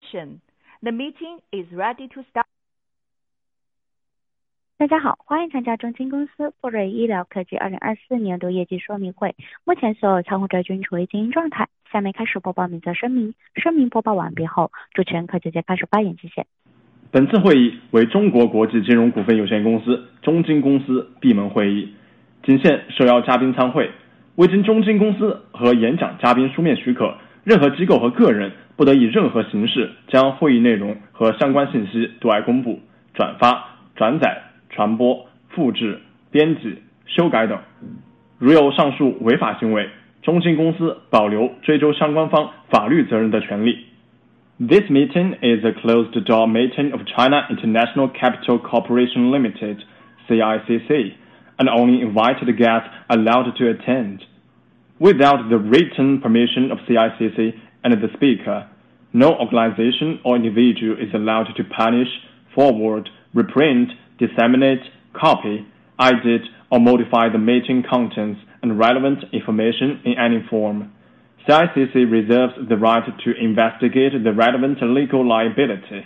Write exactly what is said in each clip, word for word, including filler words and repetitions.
The meeting is ready to start. 大家好，欢迎参加中金公司富瑞医疗科技二零二四年度业绩说明会。目前所有参会者均处于静音状态。下面开始播报免责声明。声明播报完毕后，主持人可直接开始发言，谢谢。 本次会议为中国国际金融股份有限公司中金公司闭门会议，仅限受邀嘉宾参会。未经中金公司和演讲嘉宾书面许可，任何机构和个人不得以任何形式将会议内容和相关信息对外公布、转发、转载、传播、复制、编辑、修改等。如有上述违法行为，中金公司保留追究相关方法律责任的权利。This meeting is a closed-door meeting of China International Capital Corporation Limited, C I C C, and only invited guests are allowed to attend. Without the written permission of C I C C and the speaker, no organization or individual is allowed to publish, forward, reprint, disseminate, copy, edit, or modify the meeting contents and relevant information in any form. C I C C reserves the right to investigate the relevant legal liability.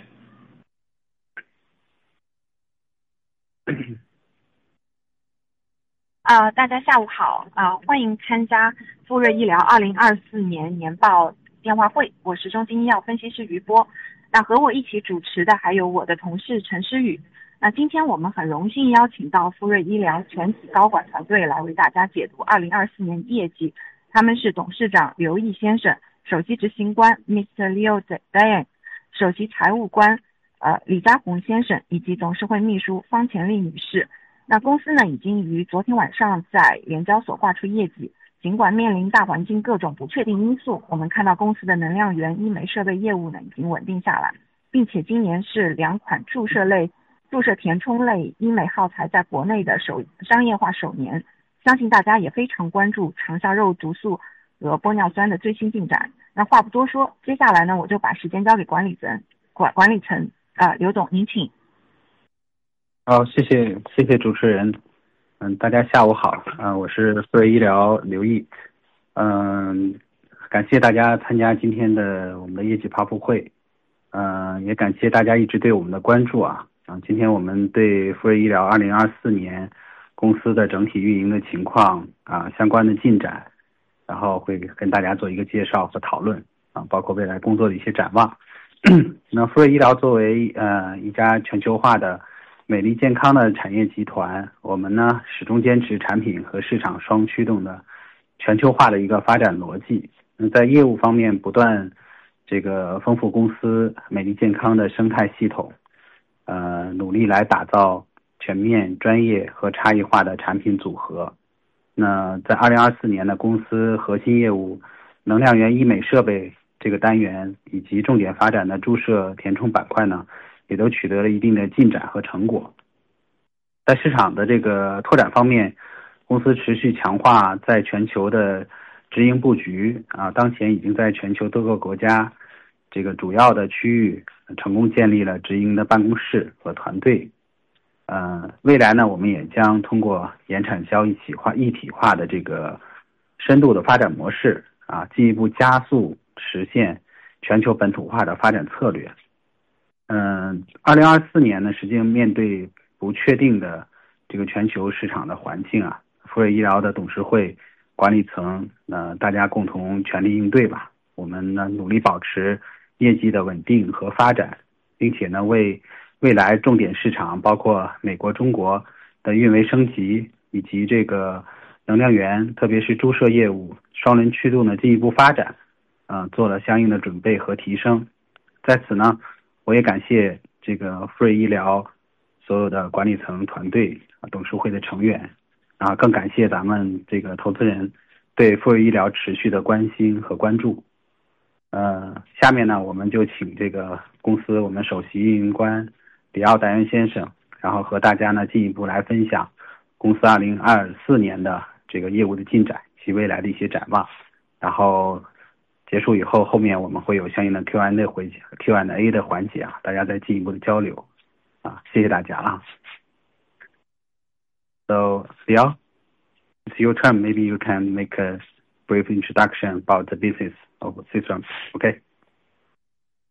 呃，大家下午好，啊、呃，欢迎参加富瑞医疗二零二四年年报电话会，我是中金医药分析师于波。那和我一起主持的还有我的同事陈诗雨。那今天我们很荣幸邀请到富瑞医疗全体高管团队来为大家解读二零二四年业绩。他们是董事长刘毅先生，首席执行官 Mister Liu Dayan， 首席财务官呃李家宏先生，以及董事会秘书方前丽女士。那公司呢已经于昨天晚上在联交所挂出业绩，尽管面临大环境各种不确定因素，我们看到公司的能量源医美设备业务呢已经稳定下来，并且今年是两款注射类注射填充类医美耗材在国内的首商业化首年，相信大家也非常关注长效肉毒素和玻尿酸的最新进展。那话不多说，接下来呢我就把时间交给管理层管管理层啊、呃，刘总您请。 好，谢谢谢谢主持人。嗯，大家下午好，啊、呃，我是富瑞医疗刘毅。嗯，感谢大家参加今天的我们的业绩发布会。嗯、呃，也感谢大家一直对我们的关注啊。啊、呃，今天我们对富瑞医疗二零二四年公司的整体运营的情况啊、呃，相关的进展，然后会跟大家做一个介绍和讨论啊、呃，包括未来工作的一些展望。那富瑞医疗作为呃一家全球化的美丽健康的产业集团，我们呢始终坚持产品和市场双驱动的全球化的一个发展逻辑。嗯，在业务方面不断这个丰富公司美丽健康的生态系统，呃，努力来打造全面、专业和差异化的产品组合。那在二零二四年呢，公司核心业务能量源医美设备这个单元以及重点发展的注射填充板块呢，也都取得了一定的进展和成果。在市场的这个拓展方面，公司持续强化在全球的直营布局啊，当前已经在全球多个国家这个主要的区域成功建立了直营的办公室和团队。呃，未来呢，我们也将通过研产销一体化、一体化的这个深度的发展模式啊，进一步加速实现全球本土化的发展策略。嗯，二零二四年呢，实际上面对不确定的这个全球市场的环境啊，富瑞医疗的董事会、管理层，呃，大家共同全力应对吧。我们呢，努力保持业绩的稳定和发展，并且呢，为未来重点市场，包括美国、中国的运维升级以及这个能量源，特别是注射业务双轮驱动的进一步发展，呃，做了相应的准备和提升。在此呢，我也感谢这个富瑞医疗所有的管理层团队、董事会的成员，啊，更感谢咱们这个投资人对富瑞医疗持续的关心和关注。呃，下面呢，我们就请这个公司我们首席运营官李奥达恩先生，然后和大家呢进一步来分享公司二零二四年的这个业务的进展及未来的一些展望。然后结束以后，后面我们会有相应的 Q and A 回 Q and A 的环节啊，大家再进一步的交流啊，谢谢大家啊。So, Liao, it's your turn. Maybe you can make a brief introduction about the business of Sisram. Okay?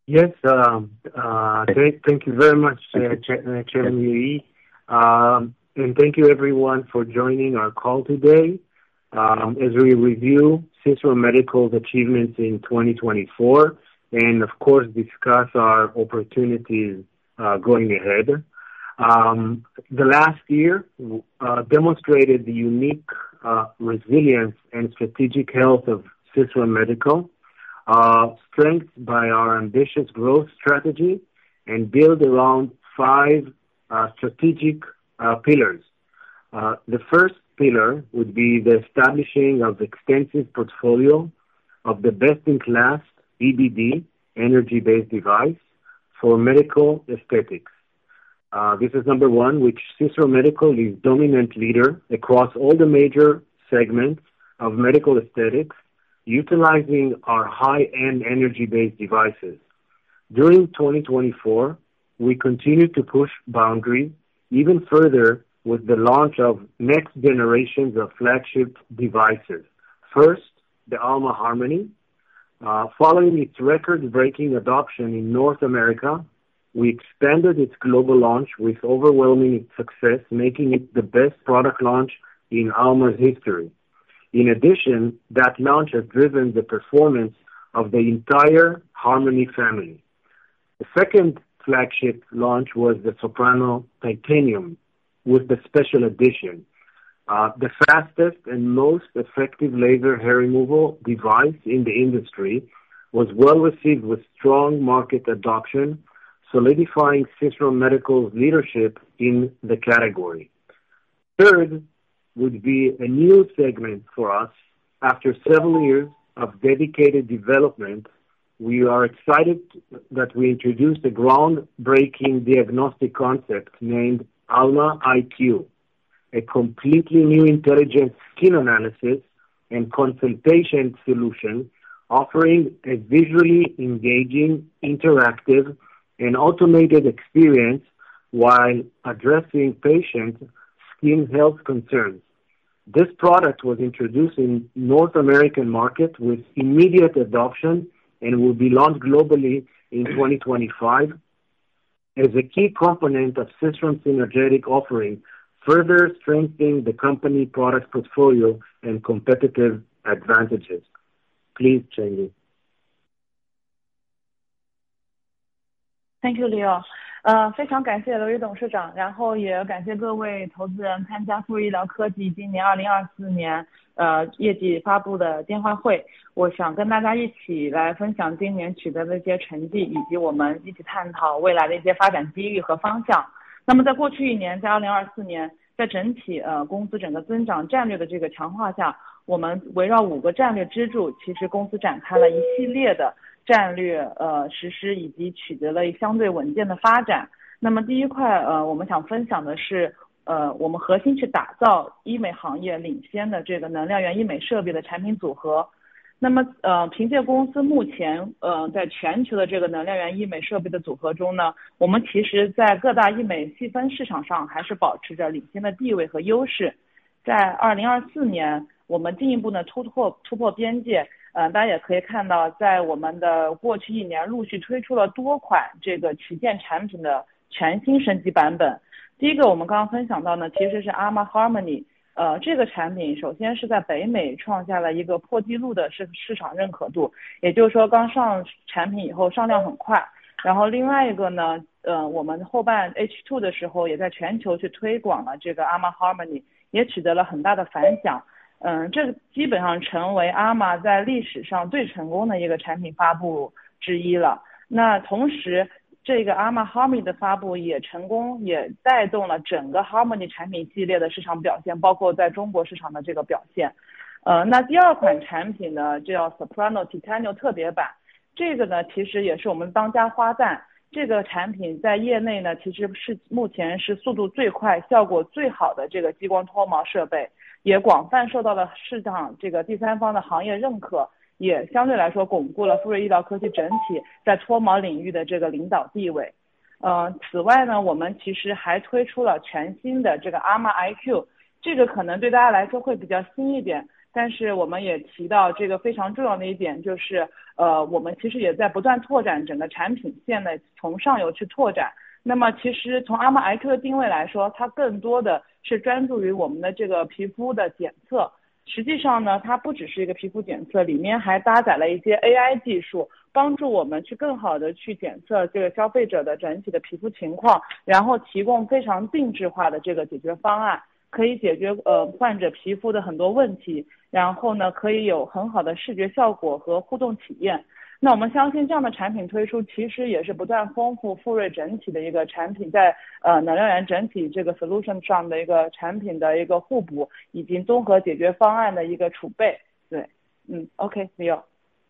Yes, uh, uh, th- thank you very much, uh, Ch- uh, Chairman Liu. Um, and thank you everyone for joining our call today. Um, as we review Sisram Medical's achievements in twenty twenty-four and of course discuss our opportunities uh, going ahead. Um, the last year uh, demonstrated the unique uh, resilience and strategic health of Sisram Medical, uh, strengthened by our ambitious growth strategy and built around five uh, strategic uh, pillars. Uh, the first pillar would be the establishing of extensive portfolio of the best-in-class E B D, energy-based device, for medical aesthetics. Uh, this is number one, which Sisram Medical is dominant leader across all the major segments of medical aesthetics, utilizing our high-end energy-based devices. During twenty twenty-four, we continue to push boundaries even further with the launch of next generations of flagship devices. First, the Alma Harmony. Uh, following its record-breaking adoption in North America, we expanded its global launch with overwhelming success, making it the best product launch in Alma's history. In addition, that launch has driven the performance of the entire Harmony family. The second flagship launch was the Soprano Titanium with the special edition. Uh, the fastest and most effective laser hair removal device in the industry, was well received with strong market adoption, solidifying Sisram Medical's leadership in the category. Third would be a new segment for us. After several years of dedicated development, we are excited that we introduced a groundbreaking diagnostic concept named Alma I Q, a completely new intelligent skin analysis and consultation solution offering a visually engaging, interactive, and automated experience while addressing patient skin health concerns. This product was introduced in North American market with immediate adoption and will be launched globally in twenty twenty-five as a key component of Sisram's synergetic offering, further strengthening the company product portfolio and competitive advantages. Please, Changi. Thank you, Leo. 呃，非常感谢刘毅董事长，然后也感谢各位投资人参加富瑞医疗科技今年二零二四年呃业绩发布的电话会。我想跟大家一起来分享今年取得的一些成绩，以及我们一起探讨未来的一些发展机遇和方向。那么在过去一年，在二零二四年，在整体呃公司整个增长战略的这个强化下，我们围绕五个战略支柱，其实公司展开了一系列的战略呃实施，以及取得了相对稳健的发展。那么第一块呃我们想分享的是呃我们核心去打造医美行业领先的这个能量源医美设备的产品组合。那么呃凭借公司目前呃在全球的这个能量源医美设备的组合中呢，我们其实在各大医美细分市场上还是保持着领先的地位和优势。在二零二四年，我们进一步呢突破突破边界。呃，大家也可以看到，在我们的过去一年陆续推出了多款这个旗舰产品的全新升级版本。第一个我们刚刚分享到呢，其实是 Alma Harmony， 呃，这个产品首先是在北美创下了一个破纪录的市市场认可度，也就是说刚上产品以后上量很快。然后另外一个呢，呃，我们后半 H 二 的时候也在全球去推广了这个 Alma Harmony， 也取得了很大的反响。嗯，这基本上成为阿玛在历史上最成功的一个产品发布之一了。那同时，这个阿玛 Harmony 的发布也成功，也带动了整个 Harmony 产品系列的市场表现，包括在中国市场的这个表现。呃，那第二款产品呢，叫 Soprano Titanium 特别版，这个呢其实也是我们当家花旦。这个产品在业内呢，其实是目前是速度最快、效果最好的这个激光脱毛设备。也广泛受到了市场这个第三方的行业认可，也相对来说巩固了富瑞医疗科技整体在脱毛领域的这个领导地位。呃，此外呢，我们其实还推出了全新的这个 Alma I Q， 这个可能对大家来说会比较新一点。 但是我们也提到这个非常重要的一点就是，呃，我们其实也在不断拓展整个产品线的从上游去拓展。那么其实从 Armor I Q 的定位来说，它更多的是专注于我们的这个皮肤的检测。实际上呢，它不只是一个皮肤检测，里面还搭载了一些 A I 技术，帮助我们去更好的去检测这个消费者的整体的皮肤情况，然后提供非常定制化的这个解决方案，可以解决呃患者皮肤的很多问题，然后呢可以有很好的视觉效果和互动体验。那我们相信这样的产品推出其实也是不断丰富富瑞整体的一个产品在呃能量源整体这个 solution 上的一个产品的一个互补以及综合解决方案的一个储备。对，嗯 OK Leo。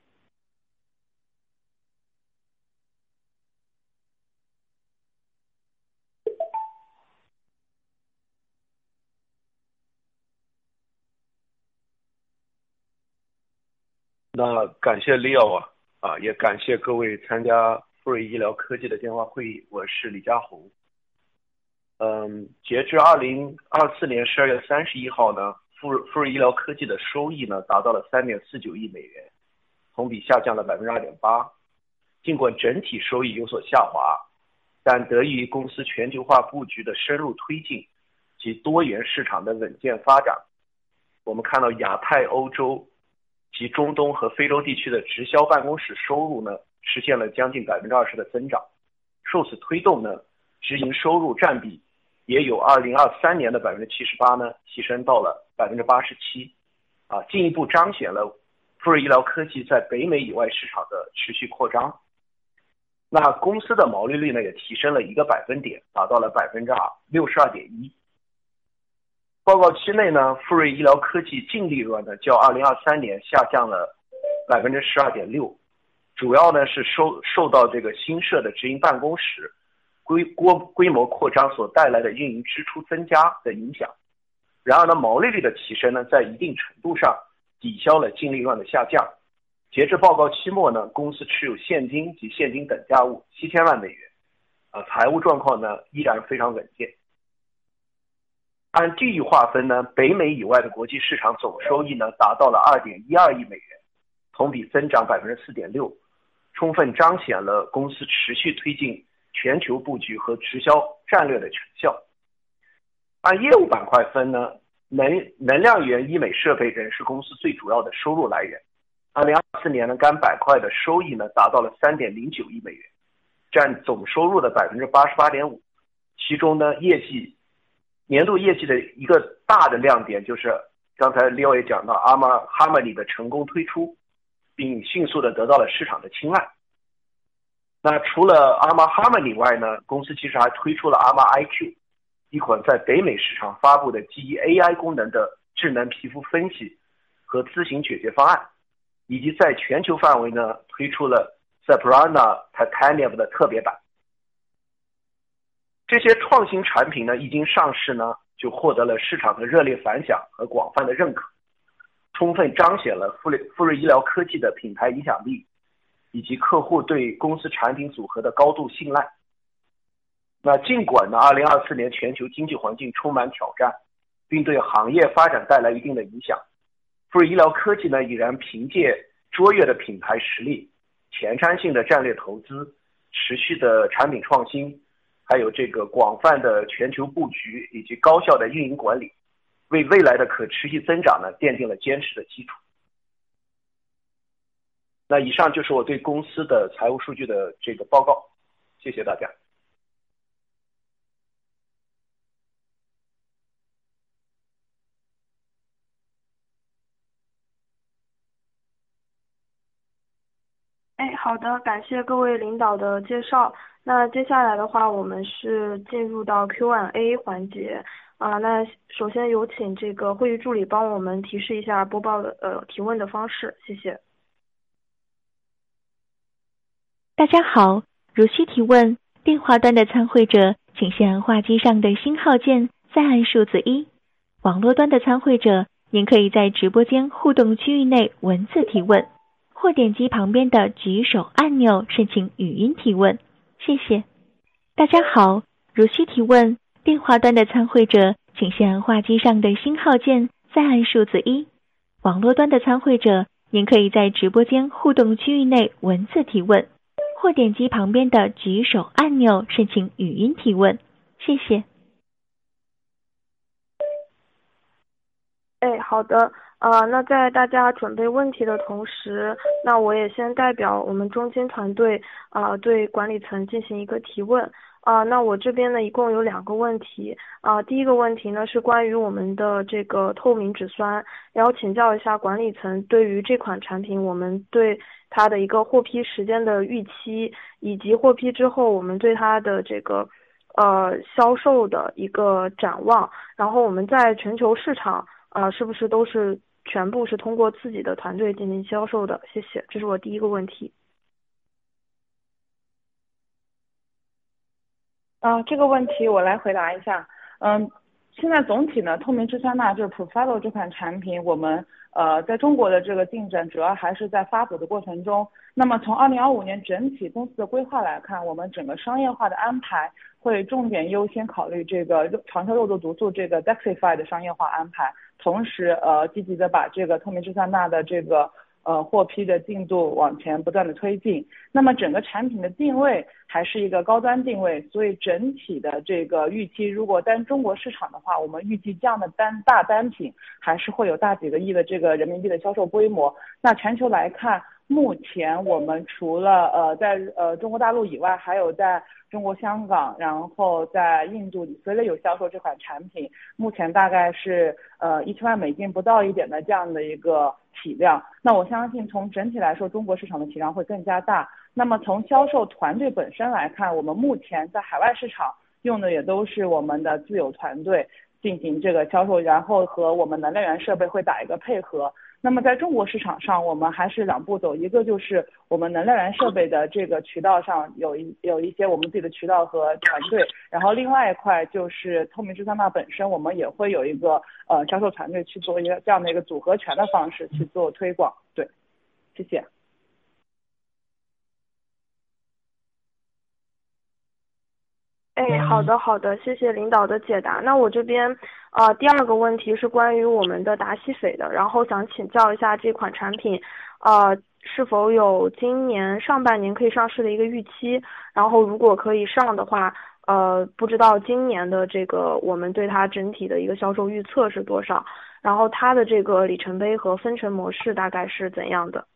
那感谢 Leo 啊，啊，也感谢各位参加富瑞医疗科技的电话会议，我是李佳宏。嗯，截至二零二四年十二月三十一号呢，富富瑞医疗科技的收益呢达到了三点四九亿美元，同比下降了百分之二点八。尽管整体收益有所下滑，但得益于公司全球化布局的深入推进及多元市场的稳健发展，我们看到亚太、欧洲及中东和非洲地区的直销办公室收入呢，实现了将近百分之二十的增长。受此推动呢，直营收入占比也有二零二三年的百分之七十八呢，提升到了百分之八十七，啊，进一步彰显了富瑞医疗科技在北美以外市场的持续扩张。那公司的毛利率呢，也提升了一个百分点，达到了百分之六十二点一。报告期内呢，富瑞医疗科技净利润呢较二零二三年下降了百分之十二点六，主要呢是受受到这个新设的直营办公室规规规模扩张所带来的运营支出增加的影响。然而呢，毛利率的提升呢，在一定程度上抵消了净利润的下降。截至报告期末呢，公司持有现金及现金等价物七千万美元，啊，财务状况呢依然非常稳健。按地域划分呢，北美以外的国际市场总收益呢达到了二点一二亿美元，同比增长百分之四点六，充分彰显了公司持续推进全球布局和直销战略的成效。按业务板块分呢，能能量源医美设备仍是公司最主要的收入来源。二零二四年呢，该板块的收益呢达到了三点零九亿美元，占总收入的百分之八十八点五。其中呢，业绩年度业绩的一个大的亮点就是刚才 Leo 也讲到 Armor Harmony 的成功推出，并迅速的得到了市场的青睐。那除了 Armor Harmony 外呢，公司其实还推出了 Armor I Q， 一款在北美市场发布的基于 A I 功能的智能皮肤分析和咨询解决方案，以及在全球范围呢推出了 Soprano Titanium 的特别版。这些创新产品呢一经上市呢，就获得了市场的热烈反响和广泛的认可，充分彰显了富瑞富瑞医疗科技的品牌影响力，以及客户对公司产品组合的高度信赖。那尽管呢二零二四年全球经济环境充满挑战，并对行业发展带来一定的影响，富瑞医疗科技呢依然凭借卓越的品牌实力、前瞻性的战略投资、持续的产品创新，还有这个广泛的全球布局以及高效的运营管理，为未来的可持续增长呢奠定了坚实的基础。那以上就是我对公司的财务数据的这个报告，谢谢大家。 哎，好的，感谢各位领导的介绍。那接下来的话，我们是进入到 Q and A 环节啊。那首先有请这个会议助理帮我们提示一下播报的呃提问的方式，谢谢。 大家好，如需提问，电话端的参会者请先按话机上的星号键，再按数字一。网络端的参会者，您可以在直播间互动区域内文字提问，或点击旁边的举手按钮申请语音提问，谢谢。大家好，如需提问，电话端的参会者请先按话机上的星号键，再按数字一。 网络端的参会者您可以在直播间互动区域内文字提问，或点击旁边的举手按钮申请语音提问。谢谢。 哎，好的。呃，那在大家准备问题的同时，那我也先代表我们中金团队啊、呃，对管理层进行一个提问。啊、呃，那我这边呢一共有两个问题。啊、呃，第一个问题呢是关于我们的这个透明质酸，然后请教一下管理层对于这款产品，我们对它的一个获批时间的预期，以及获批之后我们对它的这个呃销售的一个展望，然后我们在全球市场呃是不是都是全部是通过自己的团队进行销售的？谢谢，这是我第一个问题。 啊、呃，这个问题我来回答一下。嗯，现在总体呢，透明质酸钠就是 Profilo 这款产品，我们呃在中国的这个进展主要还是在发布的过程中。那么从二零二五年整体公司的规划来看，我们整个商业化的安排会重点优先考虑这个长效肉毒毒素这个 Daxxify 的商业化安排，同时呃积极的把这个透明质酸钠的这个呃获批的进度往前不断的推进。那么整个产品的定位还是一个高端定位，所以整体的这个预期，如果单中国市场的话，我们预计这样的单大单品还是会有大几个亿的这个人民币的销售规模。那全球来看，目前我们除了呃在呃中国大陆以外，还有在中国香港，然后在印度以色列有销售这款产品，目前大概是呃一千万美金不到一点的这样的一个体量。那我相信从整体来说，中国市场的体量会更加大。那么从销售团队本身来看，我们目前在海外市场用的也都是我们的自有团队进行这个销售，然后和我们能量源设备会打一个配合。那么在中国市场上，我们还是两步走，一个就是我们能量源设备的这个渠道上有一有一些我们自己的渠道和团队，然后另外一块就是透明质酸钠本身，我们也会有一个呃销售团队去做一个这样的一个组合拳的方式去做推广。对，谢谢。 哎，好的好的，谢谢领导的解答。那我这边呃第二个问题是关于我们的达西斐的，然后想请教一下这款产品呃是否有今年上半年可以上市的一个预期，然后如果可以上的话，呃不知道今年的这个我们对它整体的一个销售预测是多少，然后它的这个里程碑和分成模式大概是怎样的？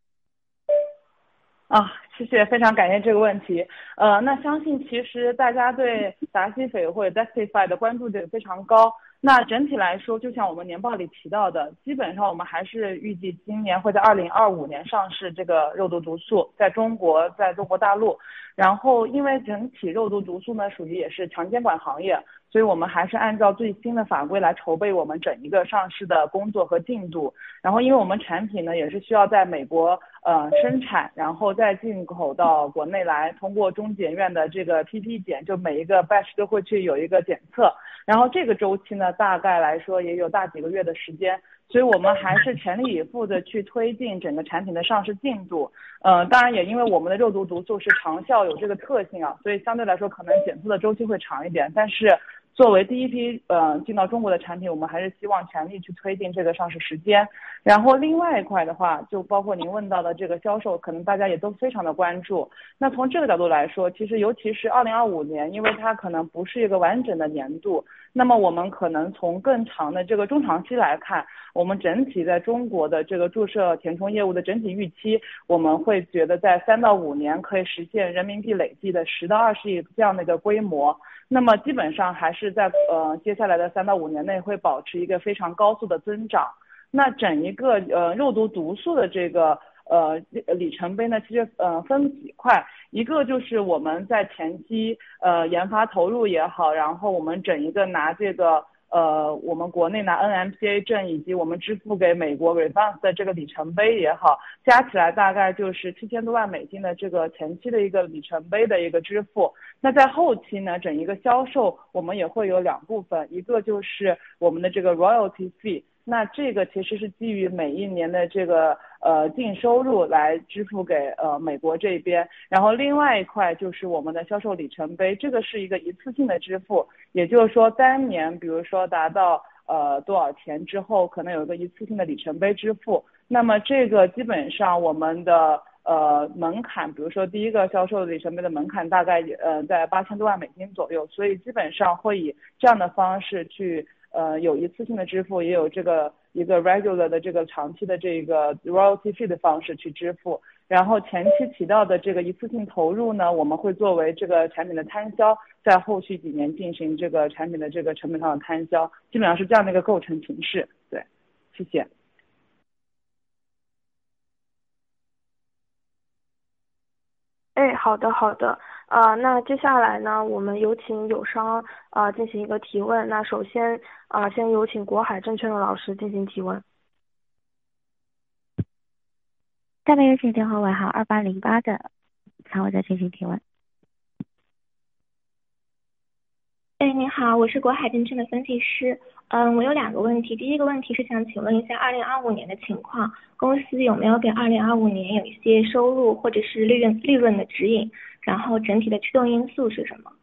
啊，谢谢，非常感谢这个问题。呃，那相信其实大家对达西斐或者 Daxxify 的关注点非常高。那整体来说，就像我们年报里提到的，基本上我们还是预计今年会在二零二五年上市这个肉毒毒素，在中国，在中国大陆。然后因为整体肉毒毒素呢属于也是强监管行业，所以我们还是按照最新的法规来筹备我们整一个上市的工作和进度。然后因为我们产品呢也是需要在美国呃生产，然后再进口到国内来，通过中检院的这个 P P 检，就每一个 batch 都会去有一个检测，然后这个周期呢大概来说也有大几个月的时间，所以我们还是全力以赴的去推进整个产品的上市进度。呃，当然也因为我们的肉毒毒素是长效有这个特性啊，所以相对来说可能检测的周期会长一点，但是作为第一批呃进到中国的产品，我们还是希望全力去推进这个上市时间。然后另外一块的话，就包括您问到的这个销售，可能大家也都非常的关注。那从这个角度来说，其实尤其是二零二五年，因为它可能不是一个完整的年度，那么我们可能从更长的这个中长期来看，我们整体在中国的这个注射填充业务的整体预期，我们会觉得在三到五年可以实现人民币累计的十到二十亿这样的一个规模。那么基本上还是在呃接下来的三到五年内会保持一个非常高速的增长。那整一个呃肉毒毒素的这个呃里程碑呢，其实呃分几块，一个就是我们在前期呃研发投入也好，然后我们整一个拿这个呃我们国内拿 N M P A 证以及我们支付给美国 Revance 的这个里程碑也好，加起来大概就是七千多万美金的这个前期的一个里程碑的一个支付。那在后期呢，整一个销售我们也会有两部分，一个就是我们的这个 royalty fee， 那这个其实是基于每一年的这个呃净收入来支付给呃美国这边，然后另外一块就是我们的销售里程碑，这个是一个一次性的支付，也就是说单年比如说达到呃多少钱之后，可能有一个一次性的里程碑支付。那么这个基本上我们的呃门槛，比如说第一个销售里程碑的门槛大概呃在八千多万美金左右，所以基本上会以这样的方式去呃有一次性的支付，也有这个一个 regular 的这个长期的这个 royalty fee 的方式去支付。然后前期提到的这个一次性投入呢，我们会作为这个产品的摊销，在后续几年进行这个产品的这个成本上的摊销，基本上是这样的一个构成形式。对，谢谢。 哎，好的好的，呃，那接下来呢，我们有请友商呃进行一个提问。那首先啊、呃，先有请国海证券的老师进行提问。 下面有请电话尾号二八零八的参会者进行提问。 哎，你好，我是国海证券的分析师。嗯，我有两个问题。第一个问题是想请问一下二零二五年的情况，公司有没有给二零二五年有一些收入或者是利润利润的指引？然后整体的驱动因素是什么？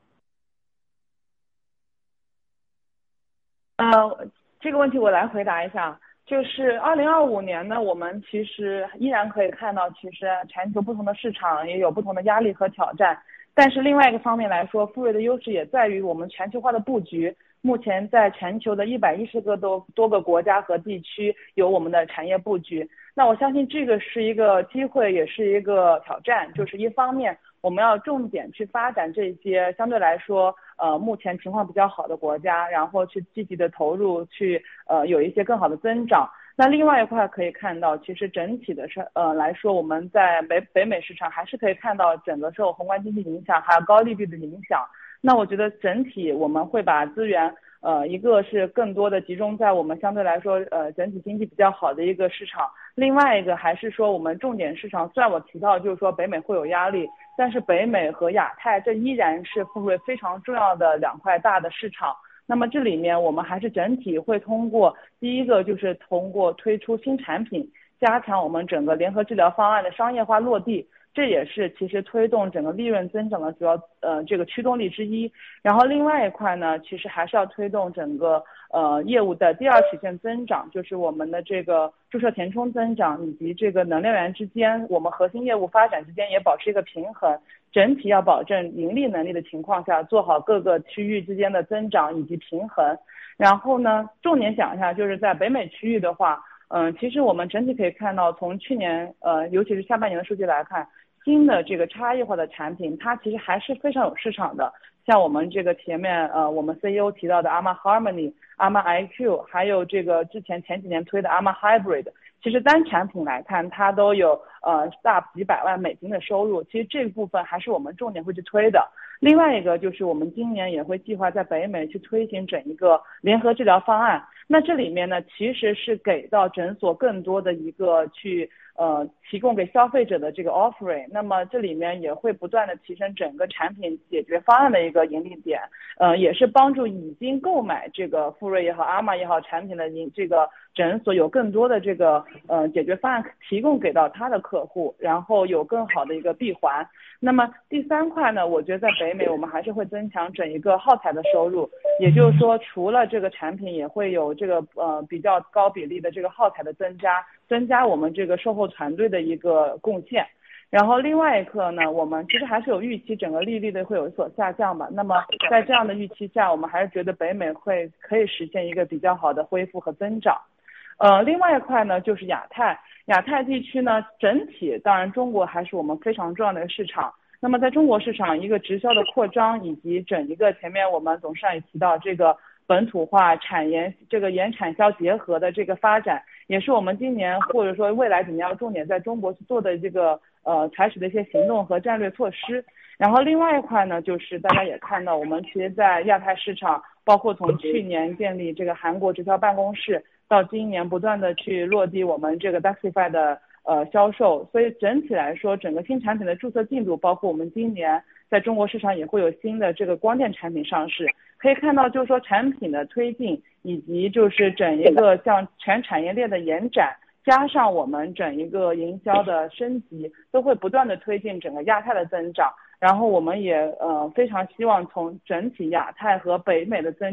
呃，这个问题我来回答一下。就是二零二五年呢，我们其实依然可以看到，其实全球不同的市场也有不同的压力和挑战。但是另外一个方面来说，富瑞的优势也在于我们全球化的布局。目前在全球的一百一十个多多个国家和地区有我们的产业布局。那我相信这个是一个机会，也是一个挑战。就是一方面，我们要重点去发展这些相对来说呃目前情况比较好的国家，然后去积极的投入，去呃有一些更好的增长。那另外一块可以看到，其实整体的是呃来说，我们在北北美市场还是可以看到整个受宏观经济影响，还有高利率的影响。那我觉得整体我们会把资源呃一个是更多的集中在我们相对来说呃整体经济比较好的一个市场，另外一个还是说我们重点市场，虽然我提到就是说北美会有压力，但是北美和亚太这依然是富瑞非常重要的两块大的市场。那么这里面我们还是整体会通过第一个就是通过推出新产品，加强我们整个联合治疗方案的商业化落地，这也是其实推动整个利润增长的主要呃这个驱动力之一。然后另外一块呢，其实还是要推动整个呃业务的第二曲线增长，就是我们的这个注射填充增长以及这个能量源之间，我们核心业务发展之间也保持一个平衡，整体要保证盈利能力的情况下，做好各个区域之间的增长以及平衡。然后呢，重点讲一下，就是在北美区域的话，嗯、呃，其实我们整体可以看到，从去年呃，尤其是下半年的数据来看，新的这个差异化的产品，它其实还是非常有市场的。像我们这个前面呃，我们 C E O 提到的 Ama Harmony、Ama I Q， 还有这个之前前几年推的 Ama Hybrid， 其实单产品来看，它都有呃大几百万美金的收入。其实这部分还是我们重点会去推的。另外一个就是我们今年也会计划在北美去推行整一个联合治疗方案。那这里面呢，其实是给到诊所更多的一个去呃提供给消费者的这个 offering。那么这里面也会不断的提升整个产品解决方案的一个盈利点，呃也是帮助已经购买这个富瑞也好、阿玛也好产品的这个诊所有更多的这个呃解决方案提供给到他的客户，然后有更好的一个闭环。那么第三块呢，我觉得在北美我们还是会增强整一个耗材的收入，也就是说除了这个产品也会有这个呃比较高比例的这个耗材的增加，增加我们这个售后团队的一个贡献。然后另外一个呢，我们其实还是有预期整个利率的会有所下降吧。那么在这样的预期下，我们还是觉得北美会可以实现一个比较好的恢复和增长。呃，另外一块呢就是亚太，亚太地区呢整体当然中国还是我们非常重要的市场。那么在中国市场一个直销的扩张，以及整一个前面我们董事长也提到这个本土化产研这个研产销结合的这个发展，也是我们今年或者说未来几年要重点在中国去做的这个呃采取的一些行动和战略措施。然后另外一块呢，就是大家也看到我们其实在亚太市场，包括从去年建立这个韩国直销办公室，到今年不断的去落地我们这个 Daxify 的呃销售，所以整体来说整个新产品的注册进度，包括我们今年在中国市场也会有新的这个光电产品上市，可以看到就是说产品的推进，以及就是整一个像全产业链的延展，加上我们整一个营销的升级，都会不断的推进整个亚太的增长。然后我们也呃非常希望从整体亚太和北美的增长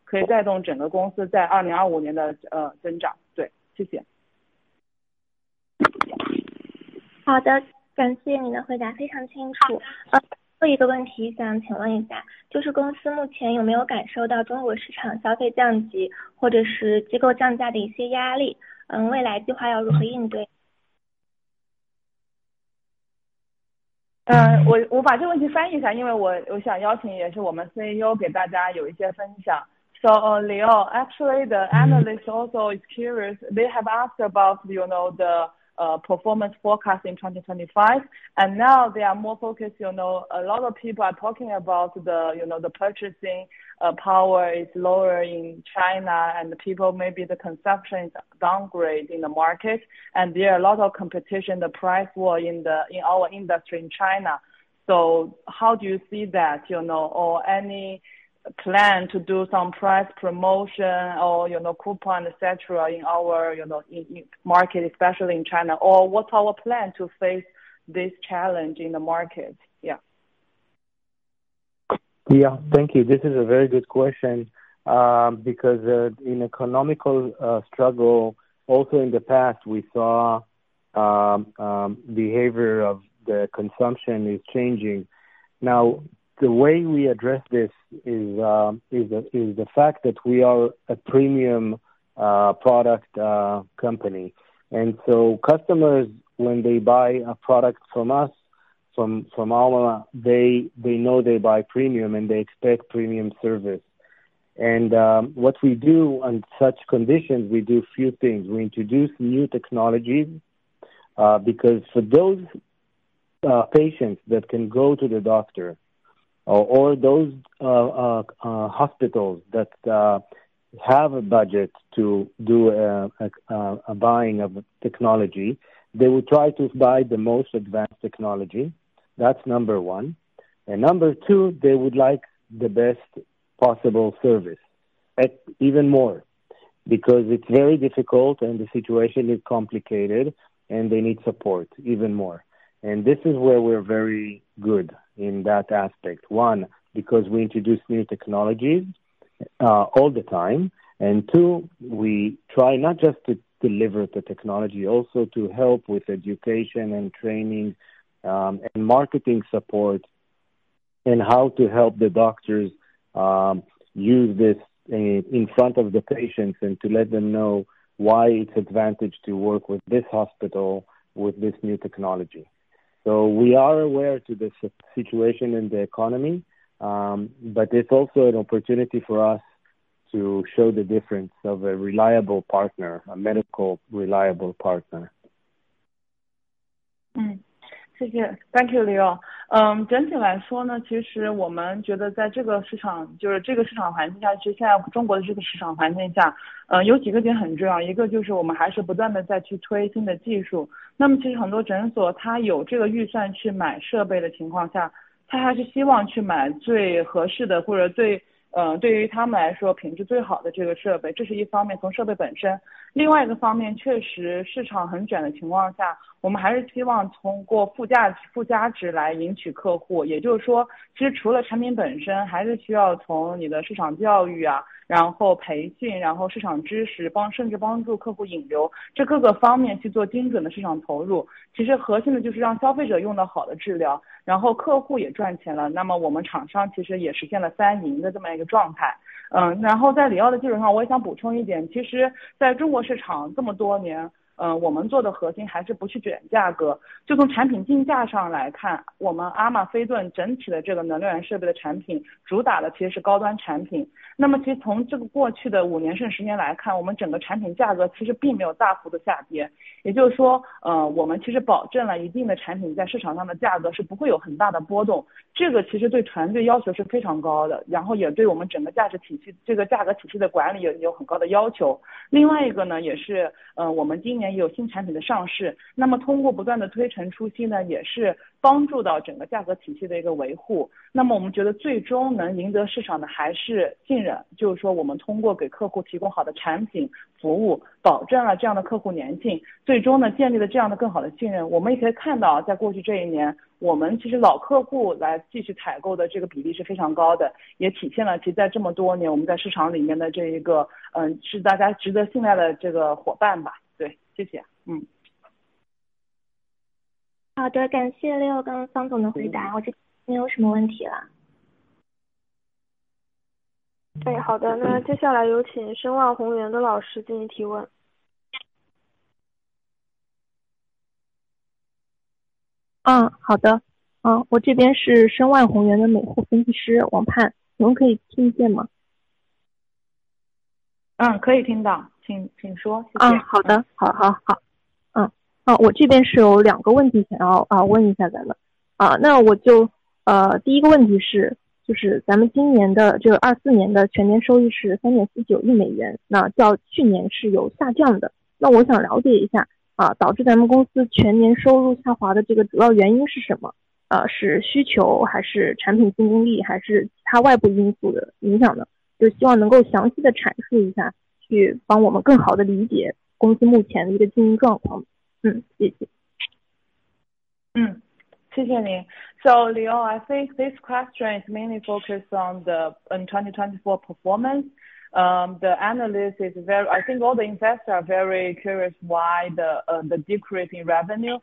可以带动整个公司在二零二五年的呃增长。对，谢谢。 好的，感谢您的回答，非常清楚。呃，最后一个问题想请问一下，就是公司目前有没有感受到中国市场消费降级或者是机构降价的一些压力？嗯，未来计划要如何应对？ 嗯，我我把这个问题翻译一下，因为我我想邀请也是我们 C E O 给大家有一些分享。So, uh, Leo, actually the analysts also is curious. They have asked about, you know, the uh, performance forecast in twenty twenty-five, and now they are more focused, you know, a lot of people are talking about the, you know, the purchasing uh, power is lower in China, and the people, maybe the consumption is downgrade in the market, and there are a lot of competition, the price war in the, in our industry in China. So how do you see that, you know, or any plan to do some price promotion or, you know, coupon, et cetera in our, you know, in, in market, especially in China, or what's our plan to face this challenge in the market? Yeah. Yeah, thank you. This is a very good question um, because uh, in economical uh, struggle, also in the past, we saw um, um, behavior of the consumption is changing. Now, the way we address this is uh, is the, is the fact that we are a premium uh, product uh, company, and so customers, when they buy a product from us, from from Alma, they they know they buy premium and they expect premium service. And um, what we do on such conditions, we do few things. We introduce new technologies uh, because for those uh, patients that can go to the doctor, or, or those uh, uh, uh, hospitals that uh, have a budget to do a, a, a buying of technology, they will try to buy the most advanced technology. That's number one. And number two, they would like the best possible service, at even more, because it's very difficult and the situation is complicated and they need support even more. And this is where we're very good in that aspect. One, because we introduce new technologies uh, all the time. And two, we try not just to deliver the technology, also to help with education and training um, and marketing support and how to help the doctors um, use this in, in front of the patients and to let them know why it's advantage to work with this hospital with this new technology. So we are aware to the situation in the economy, um, but it's also an opportunity for us to show the difference of a reliable partner, a medical reliable partner. 嗯，谢谢 ，Thank you, Leo。嗯，整体来说呢，其实我们觉得在这个市场，就是这个市场环境下，其实现在中国的这个市场环境下，嗯、呃，有几个点很重要。一个就是我们还是不断的在去推新的技术。那么其实很多诊所它有这个预算去买设备的情况下，它还是希望去买最合适的或者最。呃，对于他们来说，品质最好的这个设备，这是一方面，从设备本身。另外一个方面，确实市场很卷的情况下，我们还是希望通过附加附加值来赢取客户。也就是说，其实除了产品本身，还是需要从你的市场教育啊，然后培训，然后市场知识，帮甚至帮助客户引流，这各个方面去做精准的市场投入。其实核心的就是让消费者用到好的治疗，然后客户也赚钱了，那么我们厂商其实也实现了三赢的这么一个状态。嗯，然后在里奥的基础上，我也想补充一点，其实在中国市场这么多年，嗯，我们做的核心还是不去卷价格。就从产品进价上来看，我们阿玛菲顿整体的这个能量源设备的产品主打的其实是高端产品。那么其实从这个过去的五年甚至十年来看，我们整个产品价格其实并没有大幅的下跌。也就是说，呃，我们其实保证了一定的产品在市场上的价格是不会有很大的波动。这个其实对团队要求是非常高的，然后也对我们整个价值体系、这个价格体系的管理也有很高的要求。另外一个呢，也是呃，我们今年年也有新产品的上市，那么通过不断的推陈出新呢，也是帮助到整个价格体系的一个维护。那么我们觉得最终能赢得市场的还是信任，就是说我们通过给客户提供好的产品服务，保证了这样的客户粘性，最终呢建立了这样的更好的信任。我们也可以看到，在过去这一年，我们其实老客户来继续采购的这个比例是非常高的，也体现了其实在这么多年我们在市场里面的这一个嗯是大家值得信赖的这个伙伴吧。对，谢谢。嗯， 好的，感谢六刚刚方总的回答，我这没有什么问题了。 哎，好的，那接下来有请申万宏源的老师进行提问。 嗯，好的。嗯，我这边是申万宏源的美户分析师王盼，你们可以听见吗？ 嗯，可以听到，请请说，谢谢。 嗯，好的，好好好。嗯，啊，我这边是有两个问题想要啊问一下咱们啊，那我就呃第一个问题是，就是咱们今年的这个二四年的全年收益是三点四九亿美元，那较去年是有下降的。那我想了解一下啊，导致咱们公司全年收入下滑的这个主要原因是什么？呃，是需求还是产品竞争力，还是其他外部因素的影响呢？就希望能够详细的阐述一下，去帮我们更好的理解公司目前的一个经营状况。嗯，谢谢。 嗯，谢谢您。So Leo, I think this question is mainly focused on the in twenty twenty-four performance. Um, the analyst is very, I think all the investors are very curious why the uh, the decrease in revenue.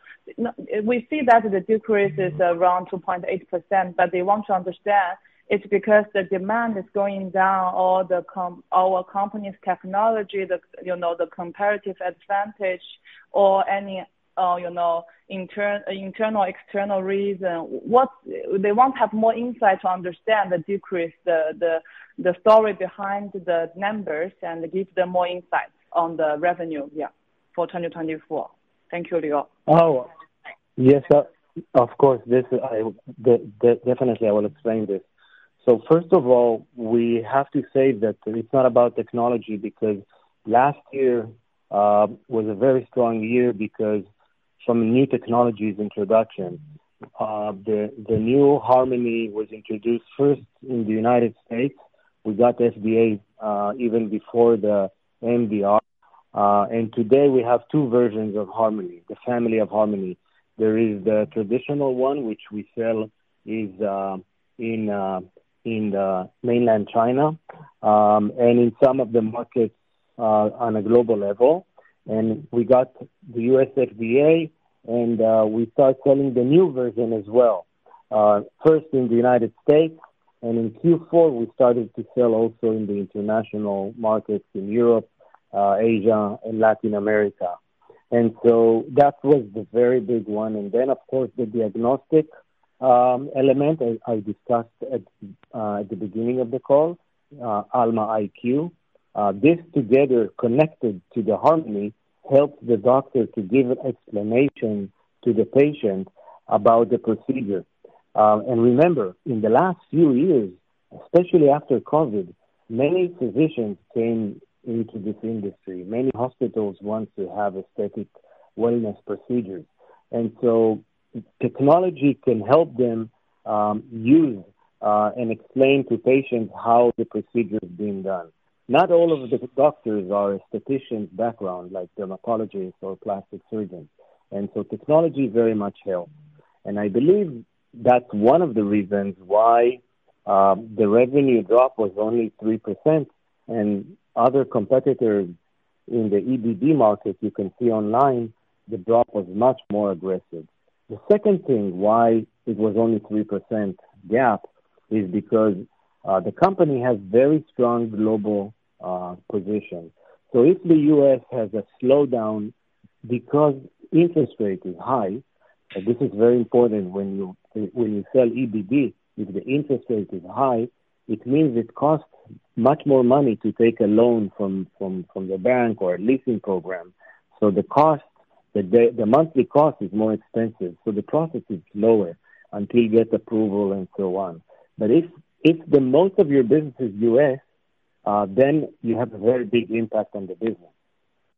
We see that the decrease is around two point eight percent, but they want to understand it's because the demand is going down, or the com- our company's technology, the you know the comparative advantage, or any uh, you know intern internal external reason. What they want to have more insight to understand the decrease, the the the story behind the numbers, and give them more insight on the revenue, yeah, for twenty twenty-four. Thank you, Leo. Oh, yes, uh, of course. This I de- de- definitely I will explain this. So first of all, we have to say that it's not about technology, because last year uh, was a very strong year because from new technologies introduction. Uh, the the new Harmony was introduced first in the United States. We got F D A uh, even before the M D R. Uh, and today we have two versions of Harmony, the family of Harmony. There is the traditional one, which we sell is uh, in uh, in the mainland China um, and in some of the markets uh, on a global level. And we got the U S F D A, and uh, we start selling the new version as well. Uh, first in the United States, and in Q four we started to sell also in the international markets in Europe, uh, Asia, and Latin America. And so that was the very big one. And then, of course, the diagnostic um, element I, I discussed at, uh, at the beginning of the call, uh, Alma I Q. Uh, this together, connected to the Harmony, helps the doctor to give an explanation to the patient about the procedure. Uh, and remember, in the last few years, especially after COVID, many physicians came into this industry. Many hospitals want to have aesthetic wellness procedures. And so technology can help them um, use uh, and explain to patients how the procedure is being done. Not all of the doctors are estheticians background, like dermatologists or plastic surgeons. And so technology very much helps. And I believe that's one of the reasons why uh, the revenue drop was only three percent, and other competitors in the E B D market, you can see online, the drop was much more aggressive. The second thing why it was only three percent gap is because uh, the company has very strong global uh, position. So if the U S has a slowdown because interest rate is high, and this is very important when you when you sell E B D, if the interest rate is high, it means it costs much more money to take a loan from, from, from the bank or a leasing program. So the cost, the, the the monthly cost is more expensive. So the process is lower until you get approval and so on. But if if the most of your business is U S, uh, then you have a very big impact on the business.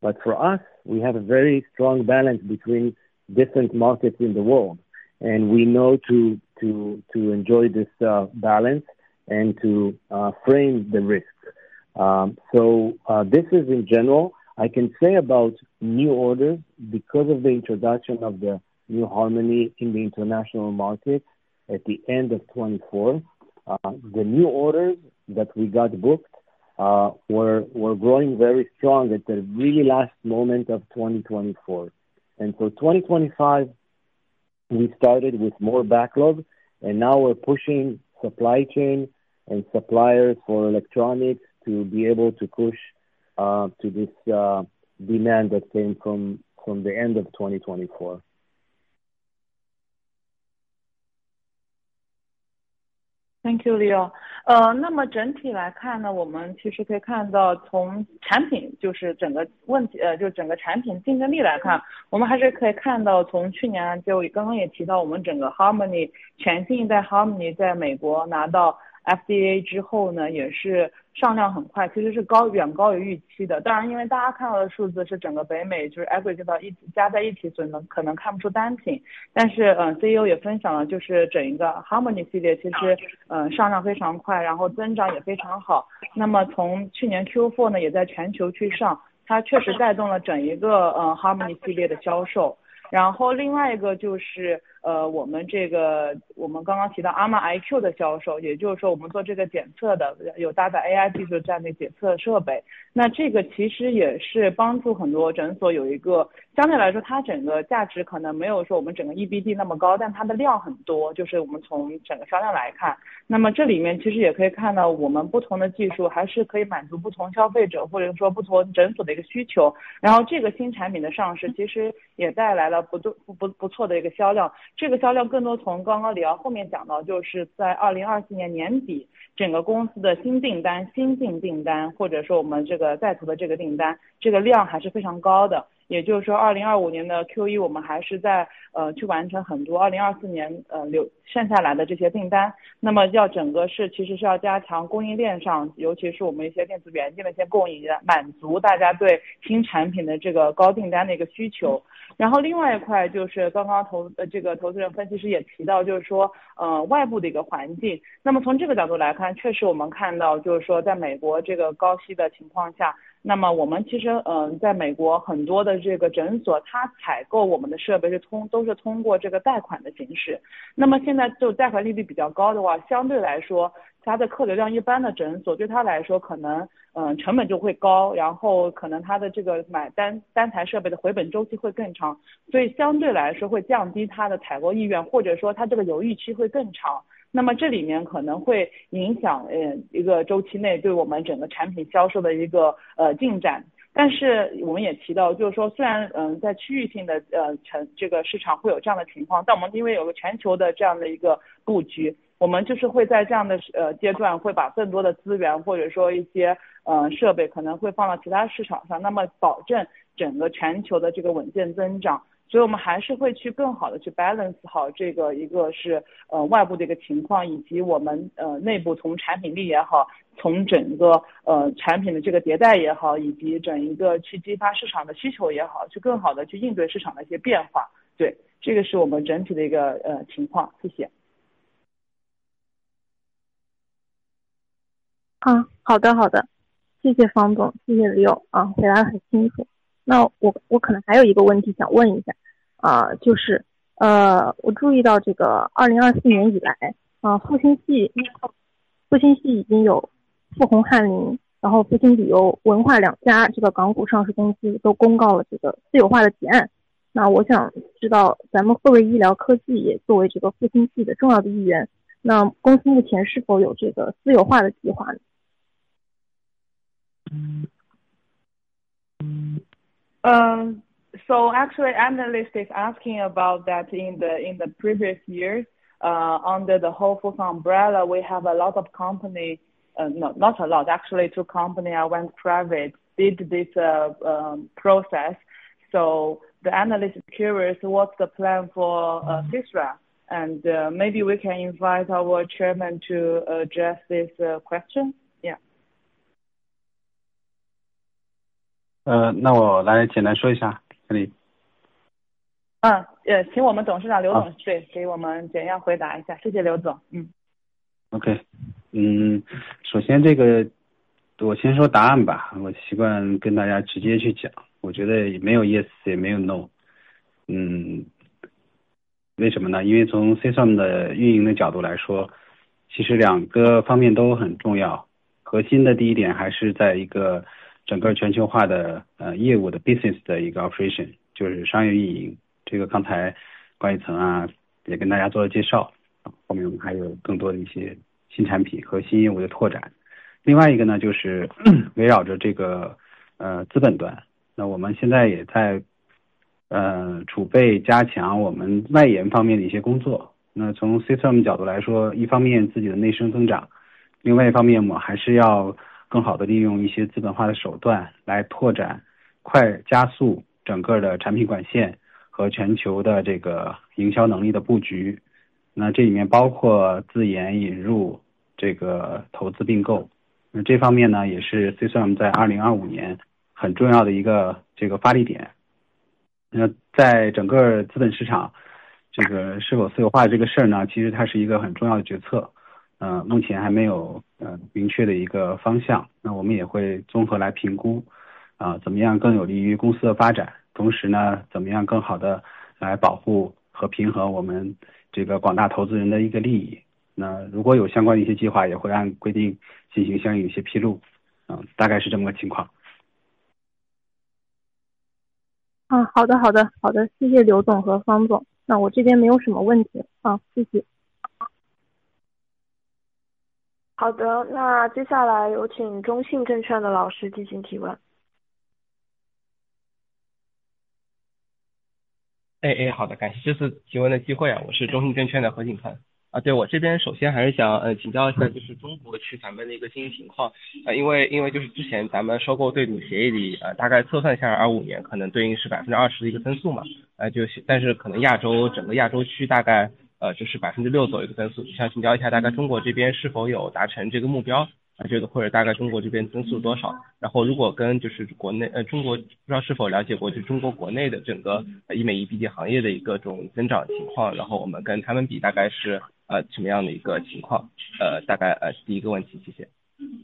But for us, we have a very strong balance between different markets in the world, and we know to to to enjoy this uh, balance and to uh, frame the risks. Um, so uh, this is in general. I can say about new orders, because of the introduction of the new Harmony in the international market at the end of twenty-four, uh, the new orders that we got booked uh, were were growing very strong at the really last moment of twenty twenty-four. And so twenty twenty-five, we started with more backlog, and now we're pushing supply chain and suppliers for electronics to be able to push uh, to this uh, demand that came from, from the end of twenty twenty-four. Thank you, Leo. 呃，那么整体来看呢，我们其实可以看到，从产品就是整个问题，呃，就整个产品竞争力来看，我们还是可以看到，从去年就刚刚也提到，我们整个 Harmony 全新一代 Harmony 在美国拿到 F D A 之后呢，也是上量很快，其实是高远高于预期的。当然，因为大家看到的数字是整个北美就是 aggregate 到一起加在一起，所以呢可能看不出单品。但是，嗯、呃、，C E O 也分享了，就是整一个 Harmony 系列其实，嗯、呃，上量非常快，然后增长也非常好。那么从去年 Q 四 呢，也在全球去上，它确实带动了整一个呃 Harmony 系列的销售。然后另外一个就是呃我们这个我们刚刚提到 Arma I Q 的销售，也就是说我们做这个检测的有搭载 A I 技术这样的检测设备，那这个其实也是帮助很多诊所有一个相对来说它整个价值可能没有说我们整个 E B D 那么高，但它的量很多，就是我们从整个销量来看，那么这里面其实也可以看到我们不同的技术还是可以满足不同消费者或者说不同诊所的一个需求，然后这个新产品的上市其实也带来了不不不不错的一个销量，这个销量更多从刚刚李奥后面讲到，就是在二零二四年年底整个公司的新订单新进订单或者说我们这个在途的这个订单这个量还是非常高的，也就是说二零二五年的 Q 一 我们还是在呃去完成很多二零二四年呃留剩下来的这些订单，那么要整个是其实是要加强供应链上，尤其是我们一些电子元件的一些供应，满足大家对新产品的这个高订单的一个需求。然后另外一块就是刚刚投呃这个投资人分析师也提到，就是说呃外部的一个环境，那么从这个角度来看，确实我们看到就是说在美国这个高息的情况下，那么我们其实嗯、呃、在美国很多的这个诊所它采购我们的设备是通都是通过这个贷款的形式，那么现在就贷款利率比较高的话，相对来说它的客流量一般的诊所对它来说可能嗯、呃、成本就会高，然后可能它的这个买单单台设备的回本周期会更长，所以相对来说会降低它的采购意愿，或者说它这个犹豫期会更长，那么这里面可能会影响呃一个周期内对我们整个产品销售的一个呃进展。但是我们也提到，就是说虽然嗯、呃、在区域性的呃成这个市场会有这样的情况，但我们因为有个全球的这样的一个布局，我们就是会在这样的呃阶段会把更多的资源或者说一些呃设备可能会放到其他市场上，那么保证整个全球的这个稳健增长。所以我们还是会去更好的去 balance 好这个一个是呃外部的一个情况，以及我们呃内部从产品力也好，从整个呃产品的这个迭代也好，以及整一个去激发市场的需求也好，去更好的去应对市场的一些变化。对，这个是我们整体的一个呃情况。谢谢。 啊，好的好的，谢谢方总，谢谢李友啊，回答得很清楚。那我我可能还有一个问题想问一下啊、呃，就是呃，我注意到这个二零二四年以来啊、呃，复星系复星系已经有富宏翰林，然后复星旅游文化两家这个港股上市公司都公告了这个私有化的提案。那我想知道咱们赫瑞医疗科技也作为这个复星系的重要的一员，那公司目前是否有这个私有化的计划呢？ Um, so actually analyst is asking about that in the in the previous years, uh, under the Whole Foods umbrella, we have a lot of company, uh, no, not a lot, actually two company I went private, did this uh, um, process. So the analyst is curious, what's the plan for uh, Sisra? And uh, maybe we can invite our chairman to address this uh, question. Yeah. 呃，那我来简单说一下，这里。 嗯，呃，请我们董事长刘总对给我们简要回答一下，谢谢刘总。嗯。 OK， 嗯，首先这个我先说答案吧，我习惯跟大家直接去讲，我觉得也没有 yes 也没有 no， 嗯，为什么呢？因为从 C S O M 的运营的角度来说，其实两个方面都很重要。核心的第一点还是在一个整个全球化的呃业务的 business 的一个 operation， 就是商业运营。这个刚才管理层啊也跟大家做了介绍，后面我们还有更多的一些新产品和新业务的拓展。另外一个呢，就是围绕着这个呃资本端，那我们现在也在呃储备加强我们外延方面的一些工作。那从 C S O M 角度来说，一方面自己的内生增长，另外一方面我们还是要更好的利用一些资本化的手段来拓展快加速整个的产品管线和全球的这个营销能力的布局。那这里面包括自研引入这个投资并购，那这方面呢也是 C S O M 在二零二五年很重要的一个这个发力点。那在整个资本市场这个是否私有化这个事儿呢，其实它是一个很重要的决策，呃，目前还没有呃明确的一个方向。那我们也会综合来评估啊、呃，怎么样更有利于公司的发展，同时呢，怎么样更好的来保护和平衡我们这个广大投资人的一个利益。那如果有相关的一些计划，也会按规定进行相应的一些披露，嗯、呃，大概是这么个情况。 啊，好的，好的，好的，谢谢刘总和方总。那我这边没有什么问题啊，谢谢。 好的，那接下来有请中信证券的老师进行提问。 哎哎，好的，感谢这次提问的机会啊，我是中信证券的何景鹏。啊，对，我这边首先还是想呃请教一下，就是中国区咱们的一个经营情况，呃，因为因为就是之前咱们收购对赌协议里，呃，大概测算下来二五年可能对应是百分之二十的一个增速嘛，呃，就是但是可能亚洲整个亚洲区大概呃就是百分之六左右的增速，想请教一下，大概中国这边是否有达成这个目标？啊，这个或者大概中国这边增速多少？然后如果跟就是国内呃中国不知道是否了解过，就中国国内的整个医美 E B D 行业的一个这种增长情况，然后我们跟他们比大概是呃什么样的一个情况？呃，大概呃第一个问题，谢谢。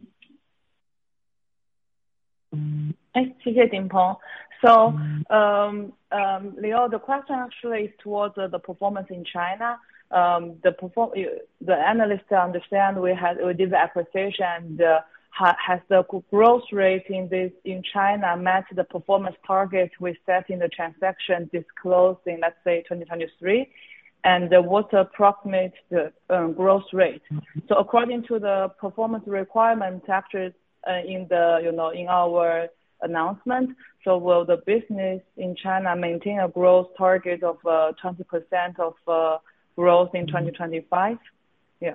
哎，谢谢景鹏。So, um, um, Leo, the question actually is towards uh, the performance in China. Um, the perform the analysts understand we had we did the acquisition and uh, ha, has the growth rate in this in China met the performance target we set in the transaction disclosed in, let's say, twenty twenty-three, and uh, what's the approximate the um, growth rate? So according to the performance requirements actually uh, in the you know in our announcement, so will the business in China maintain a growth target of uh, twenty percent of uh, growth in twenty twenty-five? Yeah.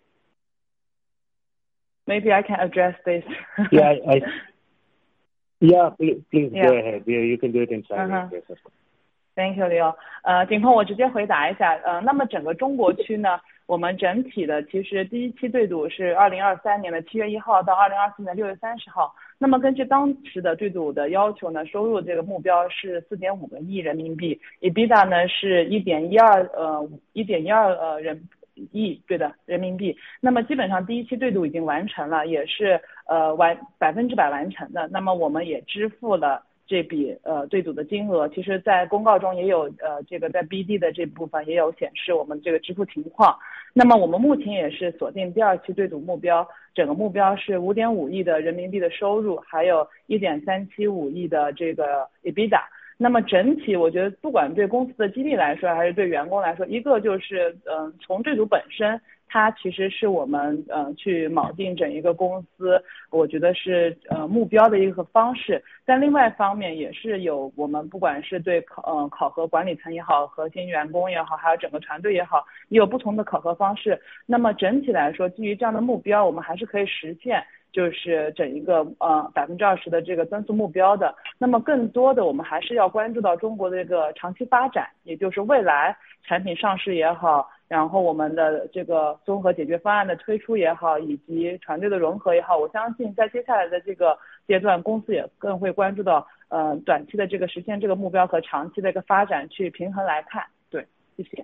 Maybe I can address this. yeah, I, I, yeah, please, please yeah. go ahead. Yeah, you can do it in Chinese. Uh-huh. Thank you, Leo. 呃，景鹏，我直接回答一下。呃，那么整个中国区呢，我们整体的其实第一期对赌是二零二三年的七月一号到二零二四年六月三十号。那么根据当时的对赌的要求呢，收入这个目标是四点五个亿人民币 ，EBITDA 呢是一点一二呃一点一二呃人亿对的人民币。那么基本上第一期对赌已经完成了，也是呃完百分之百完成的。那么我们也支付了这笔呃对赌的金额，其实在公告中也有呃这个在 B D 的这部分也有显示我们这个支付情况。那么我们目前也是锁定第二期对赌目标，整个目标是五点五亿的人民币的收入，还有一点三七五亿的这个 EBITDA。那么整体我觉得不管对公司的激励来说还是对员工来说，一个就是嗯、呃、从对赌本身它其实是我们呃去锚定整一个公司我觉得是呃目标的一个方式，但另外一方面也是有我们不管是对考呃考核管理层也好，核心员工也好，还有整个团队也好，也有不同的考核方式。那么整体来说基于这样的目标，我们还是可以实现就是整一个呃百分之二十的这个增速目标的。那么更多的我们还是要关注到中国的这个长期发展，也就是未来产品上市也好， 然后我们的这个综合解决方案的推出也好，以及团队的融合也好，我相信在接下来的这个阶段，公司也更会关注到呃短期的这个实现这个目标和长期的一个发展去平衡来看。对，谢谢。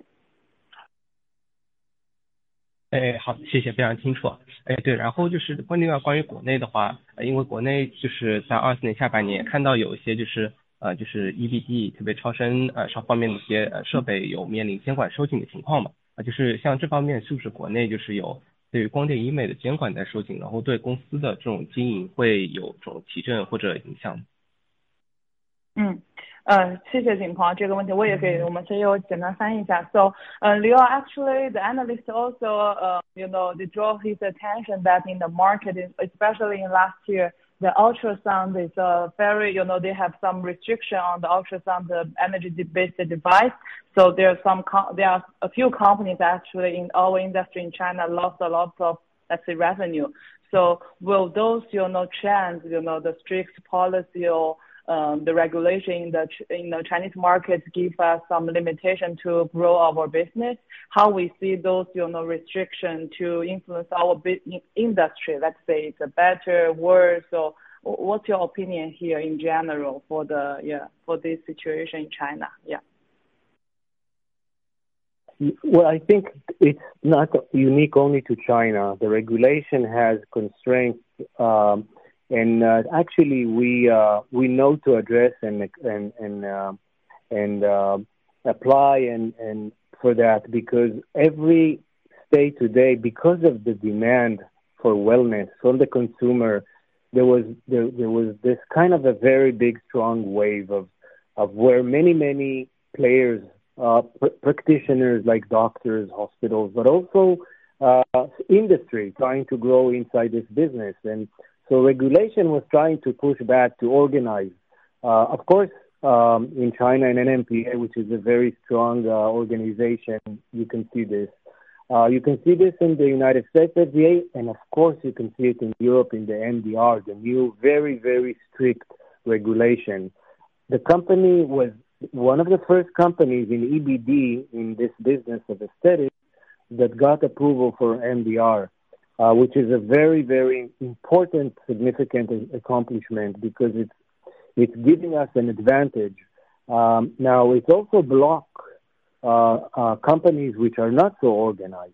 哎，好，谢谢，非常清楚。哎，对，然后就是关另外关于国内的话，呃因为国内就是在二四年下半年看到有一些就是呃就是 E B D 特别超声呃上方面的一些呃设备有面临监管收紧的情况嘛，啊、就是像这方面是不是国内就是有对于光电医美的监管在收紧，然后对公司的这种经营会有这种提振或者影响？ 嗯，呃，谢谢景鹏这个问题，我也给我们 C E O 简单翻译一下。So, uh, Leo, actually, the analyst also, uh, you know, they draw his attention that in the market, especially in last year, the ultrasound is a very, you know, they have some restriction on the ultrasound the energy-based device. So there are some, there are a few companies actually in our industry in China lost a lot of, let's say, revenue. So will those, you know, trends, you know, the strict policy or um, the regulation in the in the Chinese market give us some limitation to grow our business? How we see those, you know, restriction to influence our business industry? Let's say it's a better, worse, or what's your opinion here in general for the yeah for this situation in China? Yeah. Well, I think it's not unique only to China. The regulation has constraints, um, and uh, actually we uh, we know to address and and and uh, and uh, apply and and for that, because every state today, because of the demand for wellness from the consumer, there was there, there was this kind of a very big strong wave of of where many many players. Uh, pr- practitioners like doctors, hospitals, but also uh, industry trying to grow inside this business. And so regulation was trying to push back to organize. Uh, of course, um, in China and N M P A, which is a very strong uh, organization, you can see this. Uh, you can see this in the United States F D A, and of course you can see it in Europe in the M D R, the new very, very strict regulation. The company was one of the first companies in E B D, in this business of aesthetics, that got approval for M D R, uh, which is a very, very important, significant accomplishment because it's it's giving us an advantage. Um, now, it's also block uh, uh, companies which are not so organized.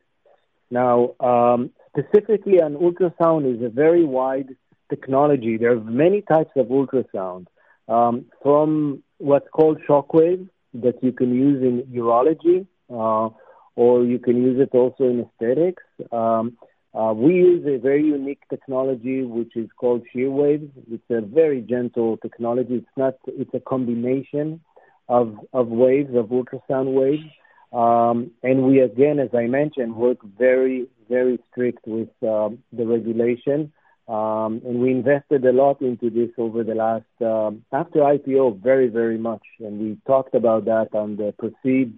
Now, um, specifically on ultrasound is a very wide technology. There are many types of ultrasound, um, from what's called shockwave that you can use in urology, uh, or you can use it also in aesthetics. Um, uh, we use a very unique technology which is called shear waves. It's a very gentle technology. It's not. It's a combination of of waves, of ultrasound waves, um, and we again, as I mentioned, work very very strict with um, the regulation. Um, and we invested a lot into this over the last, um, after I P O, very, very much. And we talked about that on the proceeds.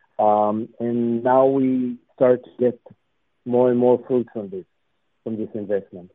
Um, and now we start to get more and more fruits from this, from this investment.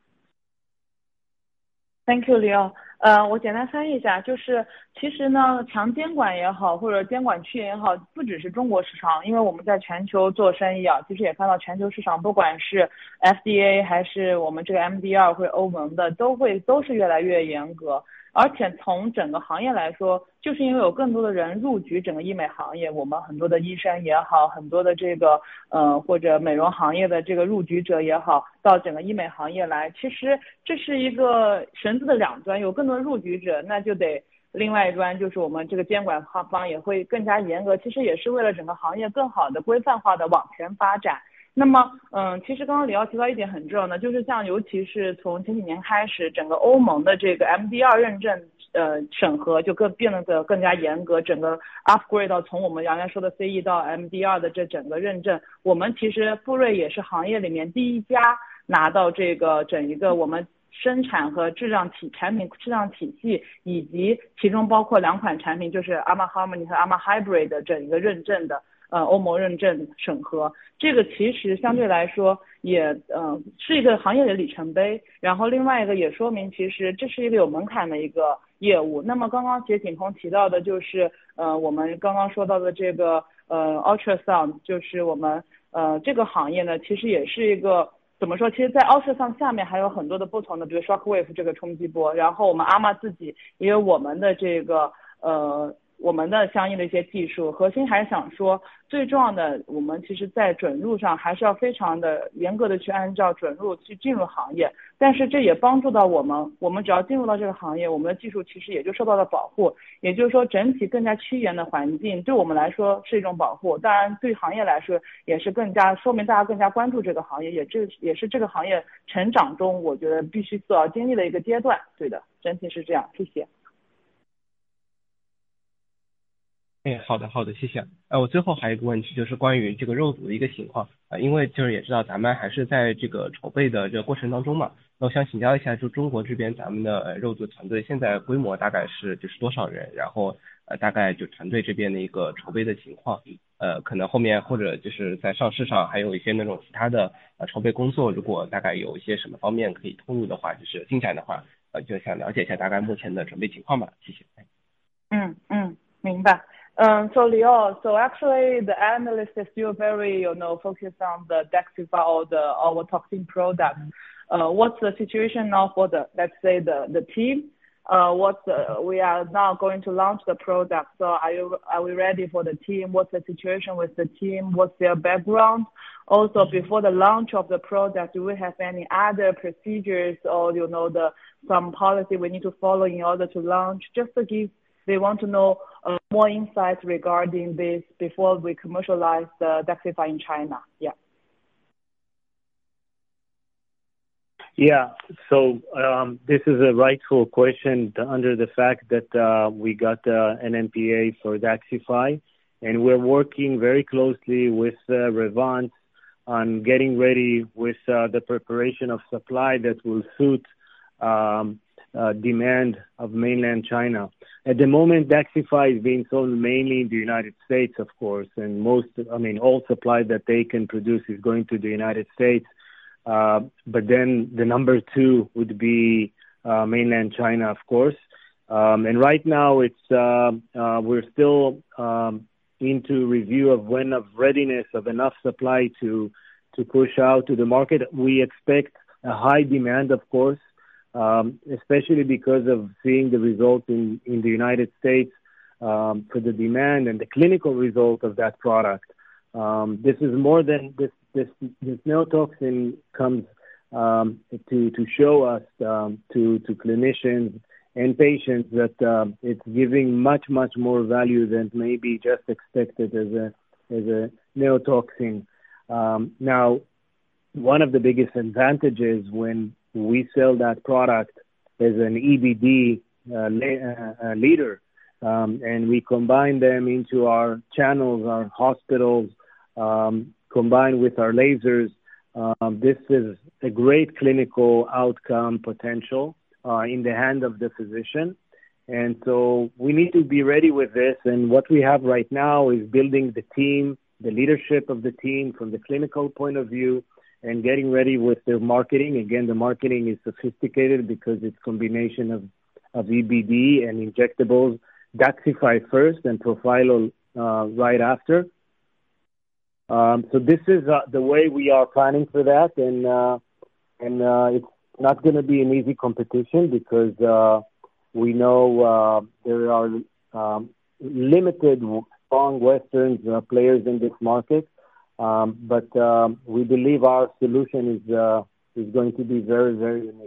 Thank you, Leo. 呃，我简单翻译一下，就是其实呢，强监管也好，或者监管趋严也好，不只是中国市场，因为我们在全球做生意啊，其实也看到全球市场，不管是 F D A 还是我们这个 M D R 或者欧盟的，都会都是越来越严格。而且从整个行业来说，就是因为有更多的人入局整个医美行业，我们很多的医生也好，很多的这个呃或者美容行业的这个入局者也好，到整个医美行业来，其实这是一个绳子的两端，有更多的入局者，那就得另外一端就是我们这个监管方也会更加严格，其实也是为了整个行业更好的规范化的往前发展。那么，嗯，其实刚刚李奥提到一点很重要的，就是像尤其是从前几年开始，整个欧盟的这个 M D R 认证，呃，审核就更变得更加严格，整个 upgrade 到从我们原来说的 C E 到 M D R 的这整个认证，我们其实富瑞也是行业里面第一家拿到这个整一个我们生产和质量体产品质量体系，以及其中包括两款产品，就是 Ama Harmony 和 Ama Hybrid 的整一个认证的。呃，欧盟认证审核，这个其实相对来说也呃是一个行业的里程碑。然后另外一个也说明，其实这是一个有门槛的一个业务。那么刚刚其实景鹏提到的就是呃我们刚刚说到的这个呃 ultrasound， 就是我们呃这个行业呢，其实也是一个怎么说？其实，在 ultrasound 下面还有很多的不同的，比如 shockwave 这个冲击波，然后我们阿玛自己也有我们的这个呃。我们的相应的一些技术，核心还是想说，最重要的，我们其实在准入上还是要非常的严格的去按照准入去进入行业，但是这也帮助到我们，我们只要进入到这个行业，我们的技术其实也就受到了保护，也就是说整体更加趋严的环境对我们来说是一种保护，当然对行业来说也是更加说明大家更加关注这个行业，也这也是这个行业成长中我觉得必须所要经历的一个阶段。对的，整体是这样，谢谢。 哎，好的好的，谢谢。呃，我最后还有一个问题，就是关于这个肉组的一个情况，呃，因为就是也知道咱们还是在这个筹备的这个过程当中嘛，那我想请教一下，就中国这边咱们的呃肉组团队现在规模大概是就是多少人，然后呃大概就团队这边的一个筹备的情况，呃，可能后面或者就是在上市上还有一些那种其他的呃筹备工作，如果大概有一些什么方面可以透露的话，就是进展的话，呃，就想了解一下大概目前的准备情况吧，谢谢。 嗯嗯，明白。Um, so Leo, so actually the analysts are still very, you know, focused on the Daxxify or the our toxin product. Uh, what's the situation now for the, let's say the, the team? Uh, what's the, we are now going to launch the product. So are you, are we ready for the team? What's the situation with the team? What's their background? Also, before the launch of the product, do we have any other procedures or, you know, the, some policy we need to follow in order to launch? Just to give, they want to know uh, more insights regarding this before we commercialize the Daxxify in China. Yeah. Yeah, so um, this is a rightful question under the fact that uh, we got uh, an N P A for Daxxify, and we're working very closely with uh, Revance on getting ready with uh, the preparation of supply that will suit um, uh, demand of mainland China. At the moment, Daxxify is being sold mainly in the United States, of course, and most, I mean, all supply that they can produce is going to the United States. Uh, but then the number two would be uh, mainland China, of course. Um, and right now, it's uh, uh, we're still um, into review of when of readiness of enough supply to to push out to the market. We expect a high demand, of course. Um, especially because of seeing the results in, in the United States um, for the demand and the clinical result of that product. Um, this is more than this, this, this neotoxin comes um, to, to show us um, to, to clinicians and patients that um, it's giving much, much more value than maybe just expected as a, as a neotoxin. Um, now, one of the biggest advantages when we sell that product as an E B D uh, le- uh, leader, um, and we combine them into our channels, our hospitals, um, combined with our lasers. Um, this is a great clinical outcome potential uh, in the hand of the physician. And so we need to be ready with this. And what we have right now is building the team, the leadership of the team from the clinical point of view, and getting ready with the marketing. Again, the marketing is sophisticated because it's a combination of, of E B D and injectables. Daxxify first and Profhilo uh, right after. Um, so this is uh, the way we are planning for that, and uh, and uh, it's not going to be an easy competition because uh, we know uh, there are um, limited strong Western uh, players in this market. Um, but um, we believe our solution is uh, is going to be very, very unique.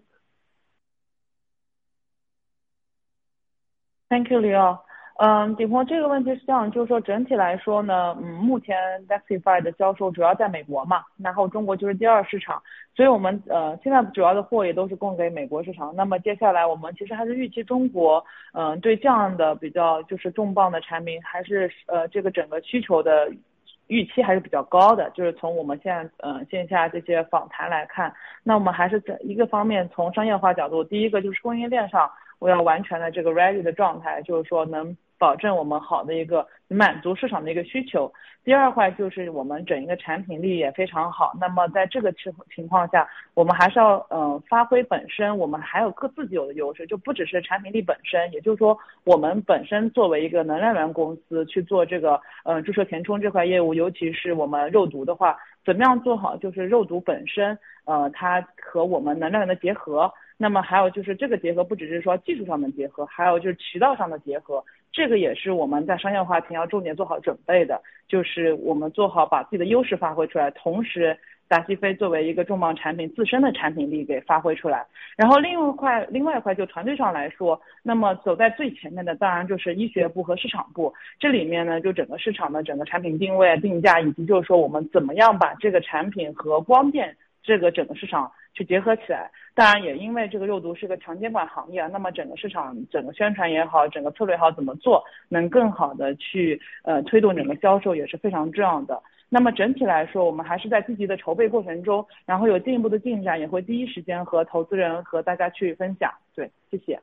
Thank you, Leo. 嗯，顶峰这个问题是这样，就是说整体来说呢，嗯，目前 Daxxify 的销售主要在美国嘛，然后中国就是第二市场，所以我们呃现在主要的货也都是供给美国市场。那么接下来我们其实还是预期中国，嗯、呃，对这样的比较就是重磅的产品，还是呃这个整个需求的预期还是比较高的，就是从我们现在呃线下这些访谈来看，那我们还是一个方面从商业化角度，第一个就是供应链上我要完全的这个 ready 的状态，就是说能保证我们好的一个满足市场的一个需求。第二块就是我们整一个产品力也非常好，那么在这个情情况下，我们还是要呃发挥本身我们还有各自己有的优势，就不只是产品力本身，也就是说我们本身作为一个能量源公司去做这个呃注射填充这块业务，尤其是我们肉毒的话，怎么样做好就是肉毒本身呃它和我们能量源的结合，那么还有就是这个结合不只是说技术上的结合，还有就是渠道上的结合，这个也是我们在商业化前要重点做好准备的，就是我们做好把自己的优势发挥出来，同时达西菲作为一个重磅产品自身的产品力给发挥出来。然后另外一块另外一块就团队上来说，那么走在最前面的当然就是医学部和市场部，这里面呢就整个市场的整个产品定位定价，以及就是说我们怎么样把这个产品和光电这个整个市场去结合起来。当然也因为这个肉毒是个强监管行业，那么整个市场整个宣传也好，整个策略也好，怎么做能更好的去呃推动整个销售也是非常重要的。那么整体来说，我们还是在积极的筹备过程中，然后有进一步的进展也会第一时间和投资人和大家去分享。对，谢谢。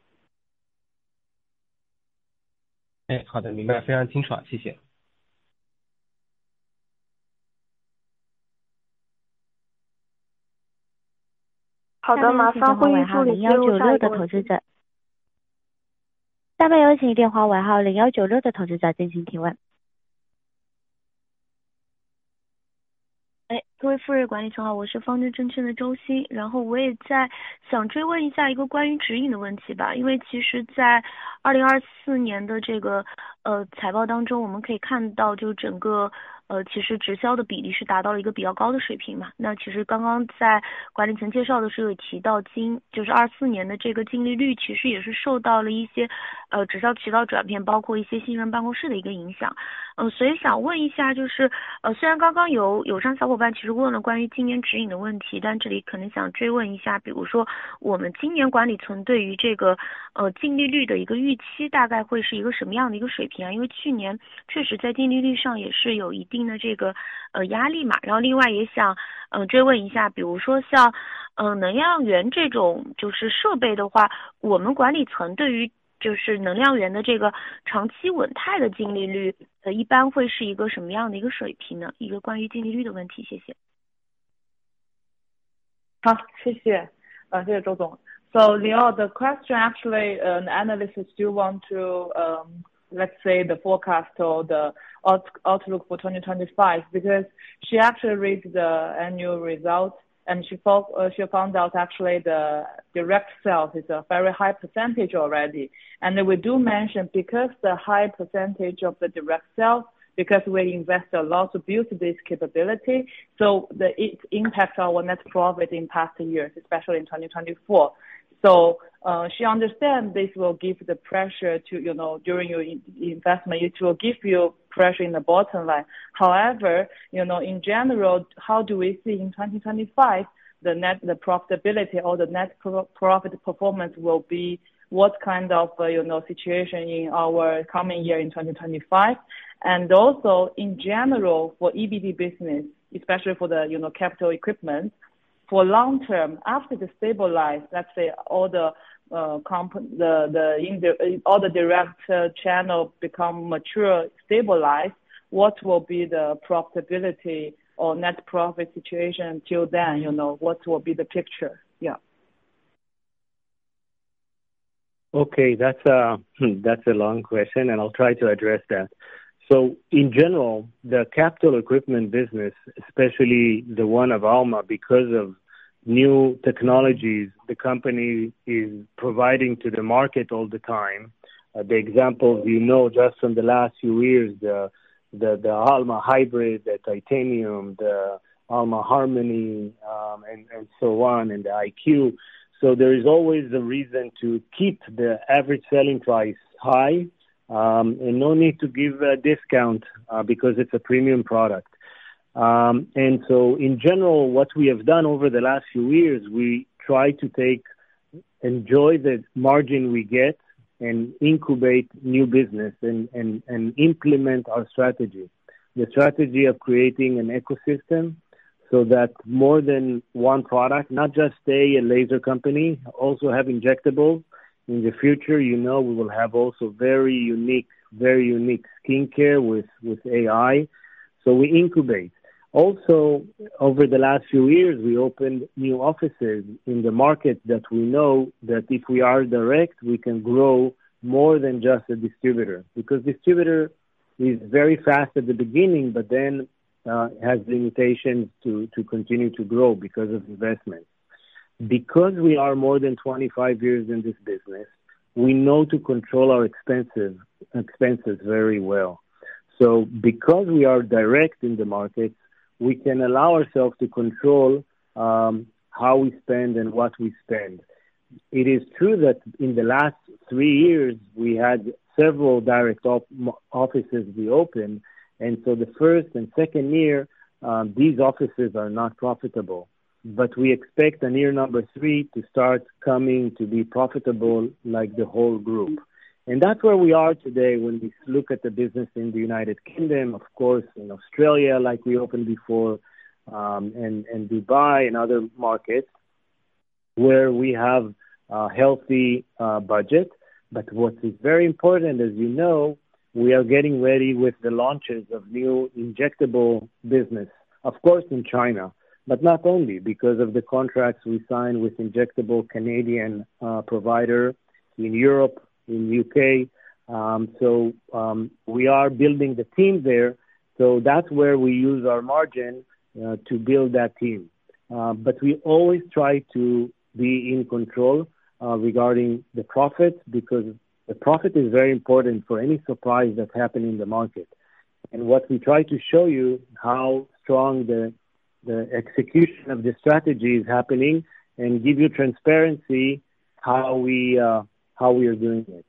哎，好的，明白，非常清楚啊，谢谢。 好的，麻烦会议助理零幺九六的投资者。下面有请电话尾号零幺九六的投资者进行提问。 哎，各位富瑞管理层好，我是方正证券的周鑫，然后我也在想追问一下一个关于指引的问题吧，因为其实在二零二四年的这个呃财报当中，我们可以看到就整个呃其实直销的比例是达到了一个比较高的水平嘛。那其实刚刚在管理层介绍的时候有提到今就是二四年的这个净利率其实也是受到了一些呃直销渠道转变，包括一些新人办公室的一个影响。嗯、呃，所以想问一下，就是呃，虽然刚刚有有上小伙伴其实问了关于今年指引的问题，但这里可能想追问一下，比如说我们今年管理层对于这个呃净利率的一个预期大概会是一个什么样的一个水平啊？因为去年确实在净利率上也是有一定的这个呃压力嘛。然后另外也想嗯、呃、追问一下，比如说像嗯、呃、能量源这种就是设备的话，我们管理层对于就是能量源的这个长期稳态的净利率呃一般会是一个什么样的一个水平呢？一个关于净利率的问题，谢谢。 好，谢谢，呃，谢谢周总。So Leo, the question actually, uh, an analyst still want to, um, let's say the forecast or the out outlook for twenty twenty-five, because she actually read the annual results and she found, uh, she found out actually the direct sales is a very high percentage already. And we do mention because the high percentage of the direct sales, because we invest a lot to build this capability, so the, it impacts our net profit in past years, especially in twenty twenty-four. So uh, she understands this will give the pressure to, you know, during your in investment, it will give you pressure in the bottom line. However, you know, in general, how do we see in twenty twenty-five, the net, the profitability or the net pro profit performance will be what kind of, uh, you know, situation in our coming year in twenty twenty-five? And also in general for E B D business, especially for the, you know, capital equipment, for long term, after the stabilize, let's say all the uh, comp the the in the, all the direct uh, channel become mature, stabilize, what will be the profitability or net profit situation until then? You know, what will be the picture? Yeah. Okay, that's a that's a long question, and I'll try to address that. So in general, the capital equipment business, especially the one of Alma, because of new technologies the company is providing to the market all the time. Uh, the examples you know just from the last few years, the the, the Alma Hybrid, the Titanium, the Alma Harmony, um, and, and so on, and the I Q. So there is always a reason to keep the average selling price high, um, and no need to give a discount uh, because it's a premium product. Um, and so in general, what we have done over the last few years, we try to take, enjoy the margin we get and incubate new business and, and, and implement our strategy. The strategy of creating an ecosystem so that more than one product, not just stay a laser company, also have injectables in the future, you know, we will have also very unique, very unique skincare with, with A I. So we incubate. Also, over the last few years, we opened new offices in the market that we know that if we are direct, we can grow more than just a distributor, because distributor is very fast at the beginning, but then uh, has limitations to, to continue to grow because of investment. Because we are more than twenty-five years in this business, we know to control our expenses, expenses very well. So because we are direct in the market, we can allow ourselves to control um, how we spend and what we spend. It is true that in the last three years, we had several direct op- offices we opened, and so the first and second year, um, these offices are not profitable. But we expect in year number three to start coming to be profitable like the whole group. And that's where we are today when we look at the business in the United Kingdom, of course, in Australia, like we opened before, um, and, and Dubai and other markets where we have a healthy uh, budget. But what is very important, as you know, we are getting ready with the launches of new injectable business, of course, in China, but not only because of the contracts we signed with injectable Canadian uh, provider in Europe, in U K. Um, so um, we are building the team there. So that's where we use our margin uh, to build that team. Uh, but we always try to be in control uh, regarding the profit, because the profit is very important for any surprise that happen in the market. And what we try to show you how strong the the execution of the strategy is happening, and give you transparency how we uh, how we are doing it.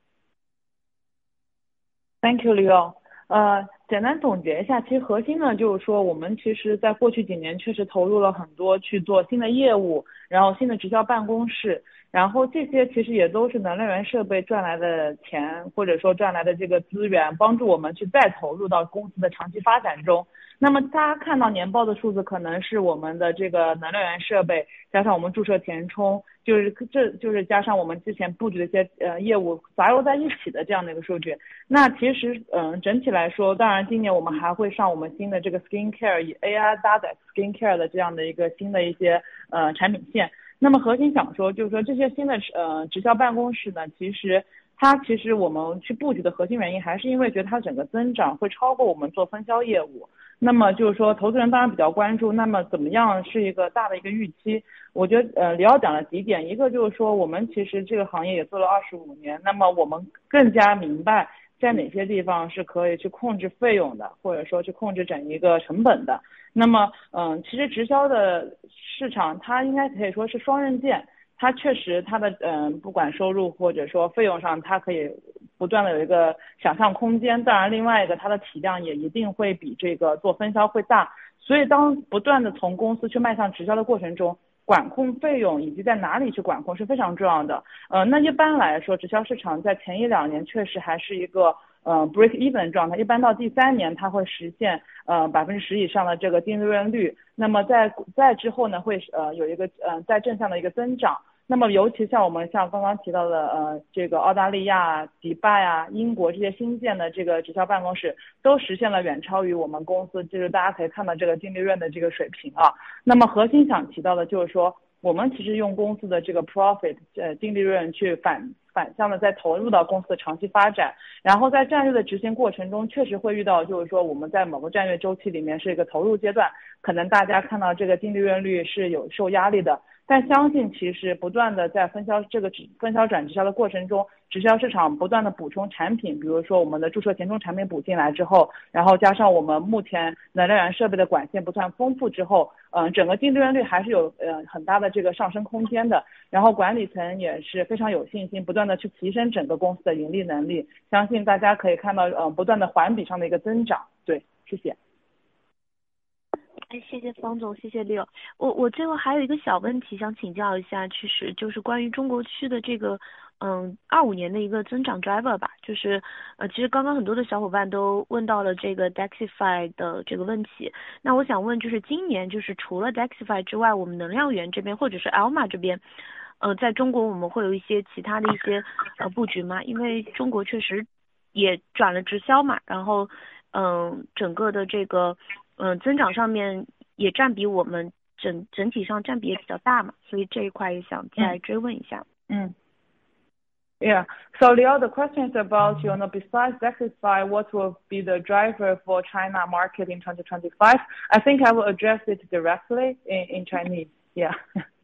Thank you, Leo. 呃，简单总结一下，其实核心呢就是说，我们其实在过去几年确实投入了很多去做新的业务，然后新的直销办公室，然后这些其实也都是能量源设备赚来的钱，或者说赚来的这个资源，帮助我们去再投入到公司的长期发展中。那么大家看到年报的数字，可能是我们的这个能量源设备加上我们注射填充，就是这就是加上我们之前布局的一些呃业务杂糅在一起的这样的一个数据。那其实嗯、呃、整体来说，当然今年我们还会上我们新的这个 skincare 以 A I 搭载 skincare 的这样的一个新的一些呃产品线。那么核心想说，就是说这些新的呃直销办公室呢，其实它其实我们去布局的核心原因，还是因为觉得它整个增长会超过我们做分销业务。那么就是说，投资人当然比较关注，那么怎么样是一个大的一个预期？我觉得呃，李奥讲了几点，一个就是说，我们其实这个行业也做了二十五年，那么我们更加明白在哪些地方是可以去控制费用的，或者说去控制整一个成本的。那么嗯、呃，其实直销的市场它应该可以说是双刃剑。它确实它的嗯、呃，不管收入或者说费用上，它可以不断的有一个想象空间。当然，另外一个它的体量也一定会比这个做分销会大。所以，当不断的从公司去迈向直销的过程中，管控费用以及在哪里去管控是非常重要的。呃，那一般来说，直销市场在前一两年确实还是一个呃 break even 状态，一般到第三年它会实现呃百分之十以上的这个净利润率。那么在在之后呢，会呃有一个呃在正向的一个增长。那么尤其像我们像刚刚提到的呃这个澳大利亚、迪拜啊、英国这些新建的这个直销办公室都实现了远超于我们公司，就是大家可以看到这个净利润的这个水平啊。那么核心想提到的就是说，我们其实用公司的这个 profit 呃净利润去反反向的再投入到公司的长期发展，然后在战略的执行过程中确实会遇到，就是说我们在某个战略周期里面是一个投入阶段，可能大家看到这个净利润率是有受压力的。但相信其实不断的在分销这个分销转直销的过程中，直销市场不断的补充产品，比如说我们的注射填充产品补进来之后，然后加上我们目前能量源设备的管线不断丰富之后，嗯、呃，整个净利润率还是有呃很大的这个上升空间的。然后管理层也是非常有信心，不断的去提升整个公司的盈利能力，相信大家可以看到呃不断的环比上的一个增长。对，谢谢。 哎，谢谢方总，谢谢Leo。我我最后还有一个小问题想请教一下，其实就是关于中国区的这个，嗯，二五年的一个增长 driver 吧。就是呃，其实刚刚很多的小伙伴都问到了这个 Daxify 的这个问题。那我想问，就是今年就是除了 Daxify 之外，我们能量源这边或者是 Alma 这边， 呃，在中国我们会有一些其他的一些呃布局吗？因为中国确实也转了直销嘛，然后嗯、呃，整个的这个嗯、呃、增长上面也占比我们整整体上占比也比较大嘛，所以这一块也想再追问一下。 嗯。Yeah. So Leo, the question is about, you know, besides Dexify, what will be the driver for China market in twenty twenty-five? I think I will address it directly in, in Chinese. Yeah.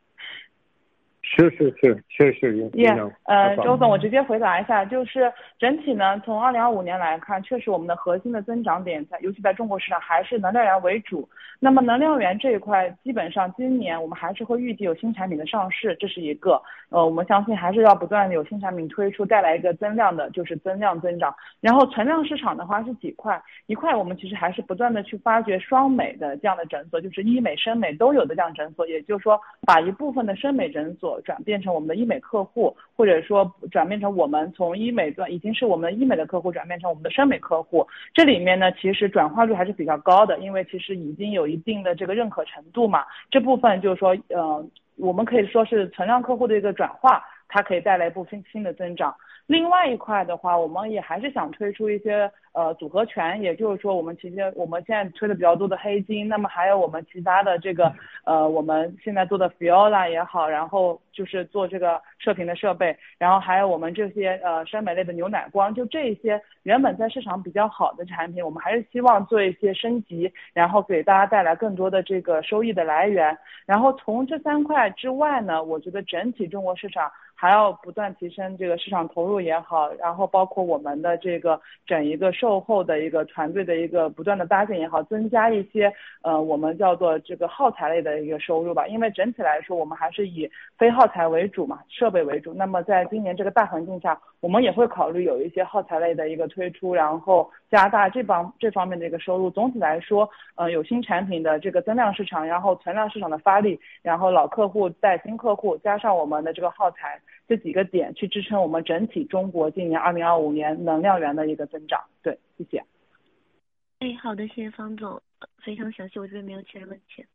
Sure, sure, sure, sure, sure. You, Yeah. you know, 呃， no 周 problem. 总，我直接回答一下，就是整体呢，从二零二五年来看，确实我们的核心的增长点在，尤其在中国市场还是能量源为主。那么能量源这一块，基本上今年我们还是会预计有新产品的上市，这是一个。呃，我们相信还是要不断的有新产品推出，带来一个增量的，就是增量增长。然后存量市场的话是几块，一块我们其实还是不断的去发掘双美的这样的诊所，就是医美、生美都有的这样诊所，也就是说把一部分的生美诊所转变成我们的医美客户，或者说转变成我们从医美端已经是我们医美的客户转变成我们的生美客户。这里面呢，其实转化率还是比较高的，因为其实已经有一定的这个认可程度嘛。这部分就是说，呃，我们可以说是存量客户的一个转化，它可以带来一部分新的增长。另外一块的话，我们也还是想推出一些呃组合拳，也就是说我们其实我们现在推的比较多的黑金，那么还有我们其他的这个呃我们现在做的 Fiola 也好，然后就是做这个射频的设备，然后还有我们这些呃生美类的牛奶光，就这一些原本在市场比较好的产品，我们还是希望做一些升级，然后给大家带来更多的这个收益的来源。然后从这三块之外呢，我觉得整体中国市场还要不断提升这个市场投入也好，然后包括我们的这个整一个售后的一个团队的一个不断的搭建也好，增加一些呃我们叫做这个耗材类的一个收入吧。因为整体来说我们还是以非耗材为主嘛，设备为主。那么在今年这个大环境下，我们也会考虑有一些耗材类的一个推出，然后加大这方这方面的一个收入。总体来说，呃有新产品的这个增量市场，然后存量市场的发力，然后老客户带新客户，加上我们的这个耗材，这几个点去支撑我们整体中国今年二零二五年能量源的一个增长。对，谢谢。 哎，好的，谢谢方总，非常详细，我这边没有其他问题。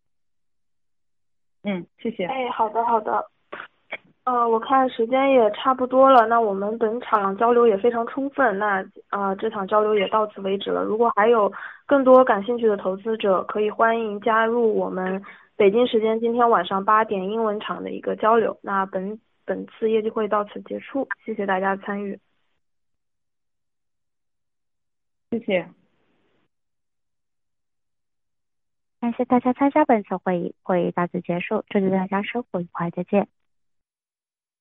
嗯，谢谢。 哎，好的好的。呃，我看时间也差不多了，那我们本场交流也非常充分，那呃这场交流也到此为止了。如果还有更多感兴趣的投资者，可以欢迎加入我们北京时间今天晚上八点英文场的一个交流。那本本次业绩会到此结束，谢谢大家参与。 谢谢。 感谢大家参加本次会议，会议到此结束，祝大家生活愉快，再见。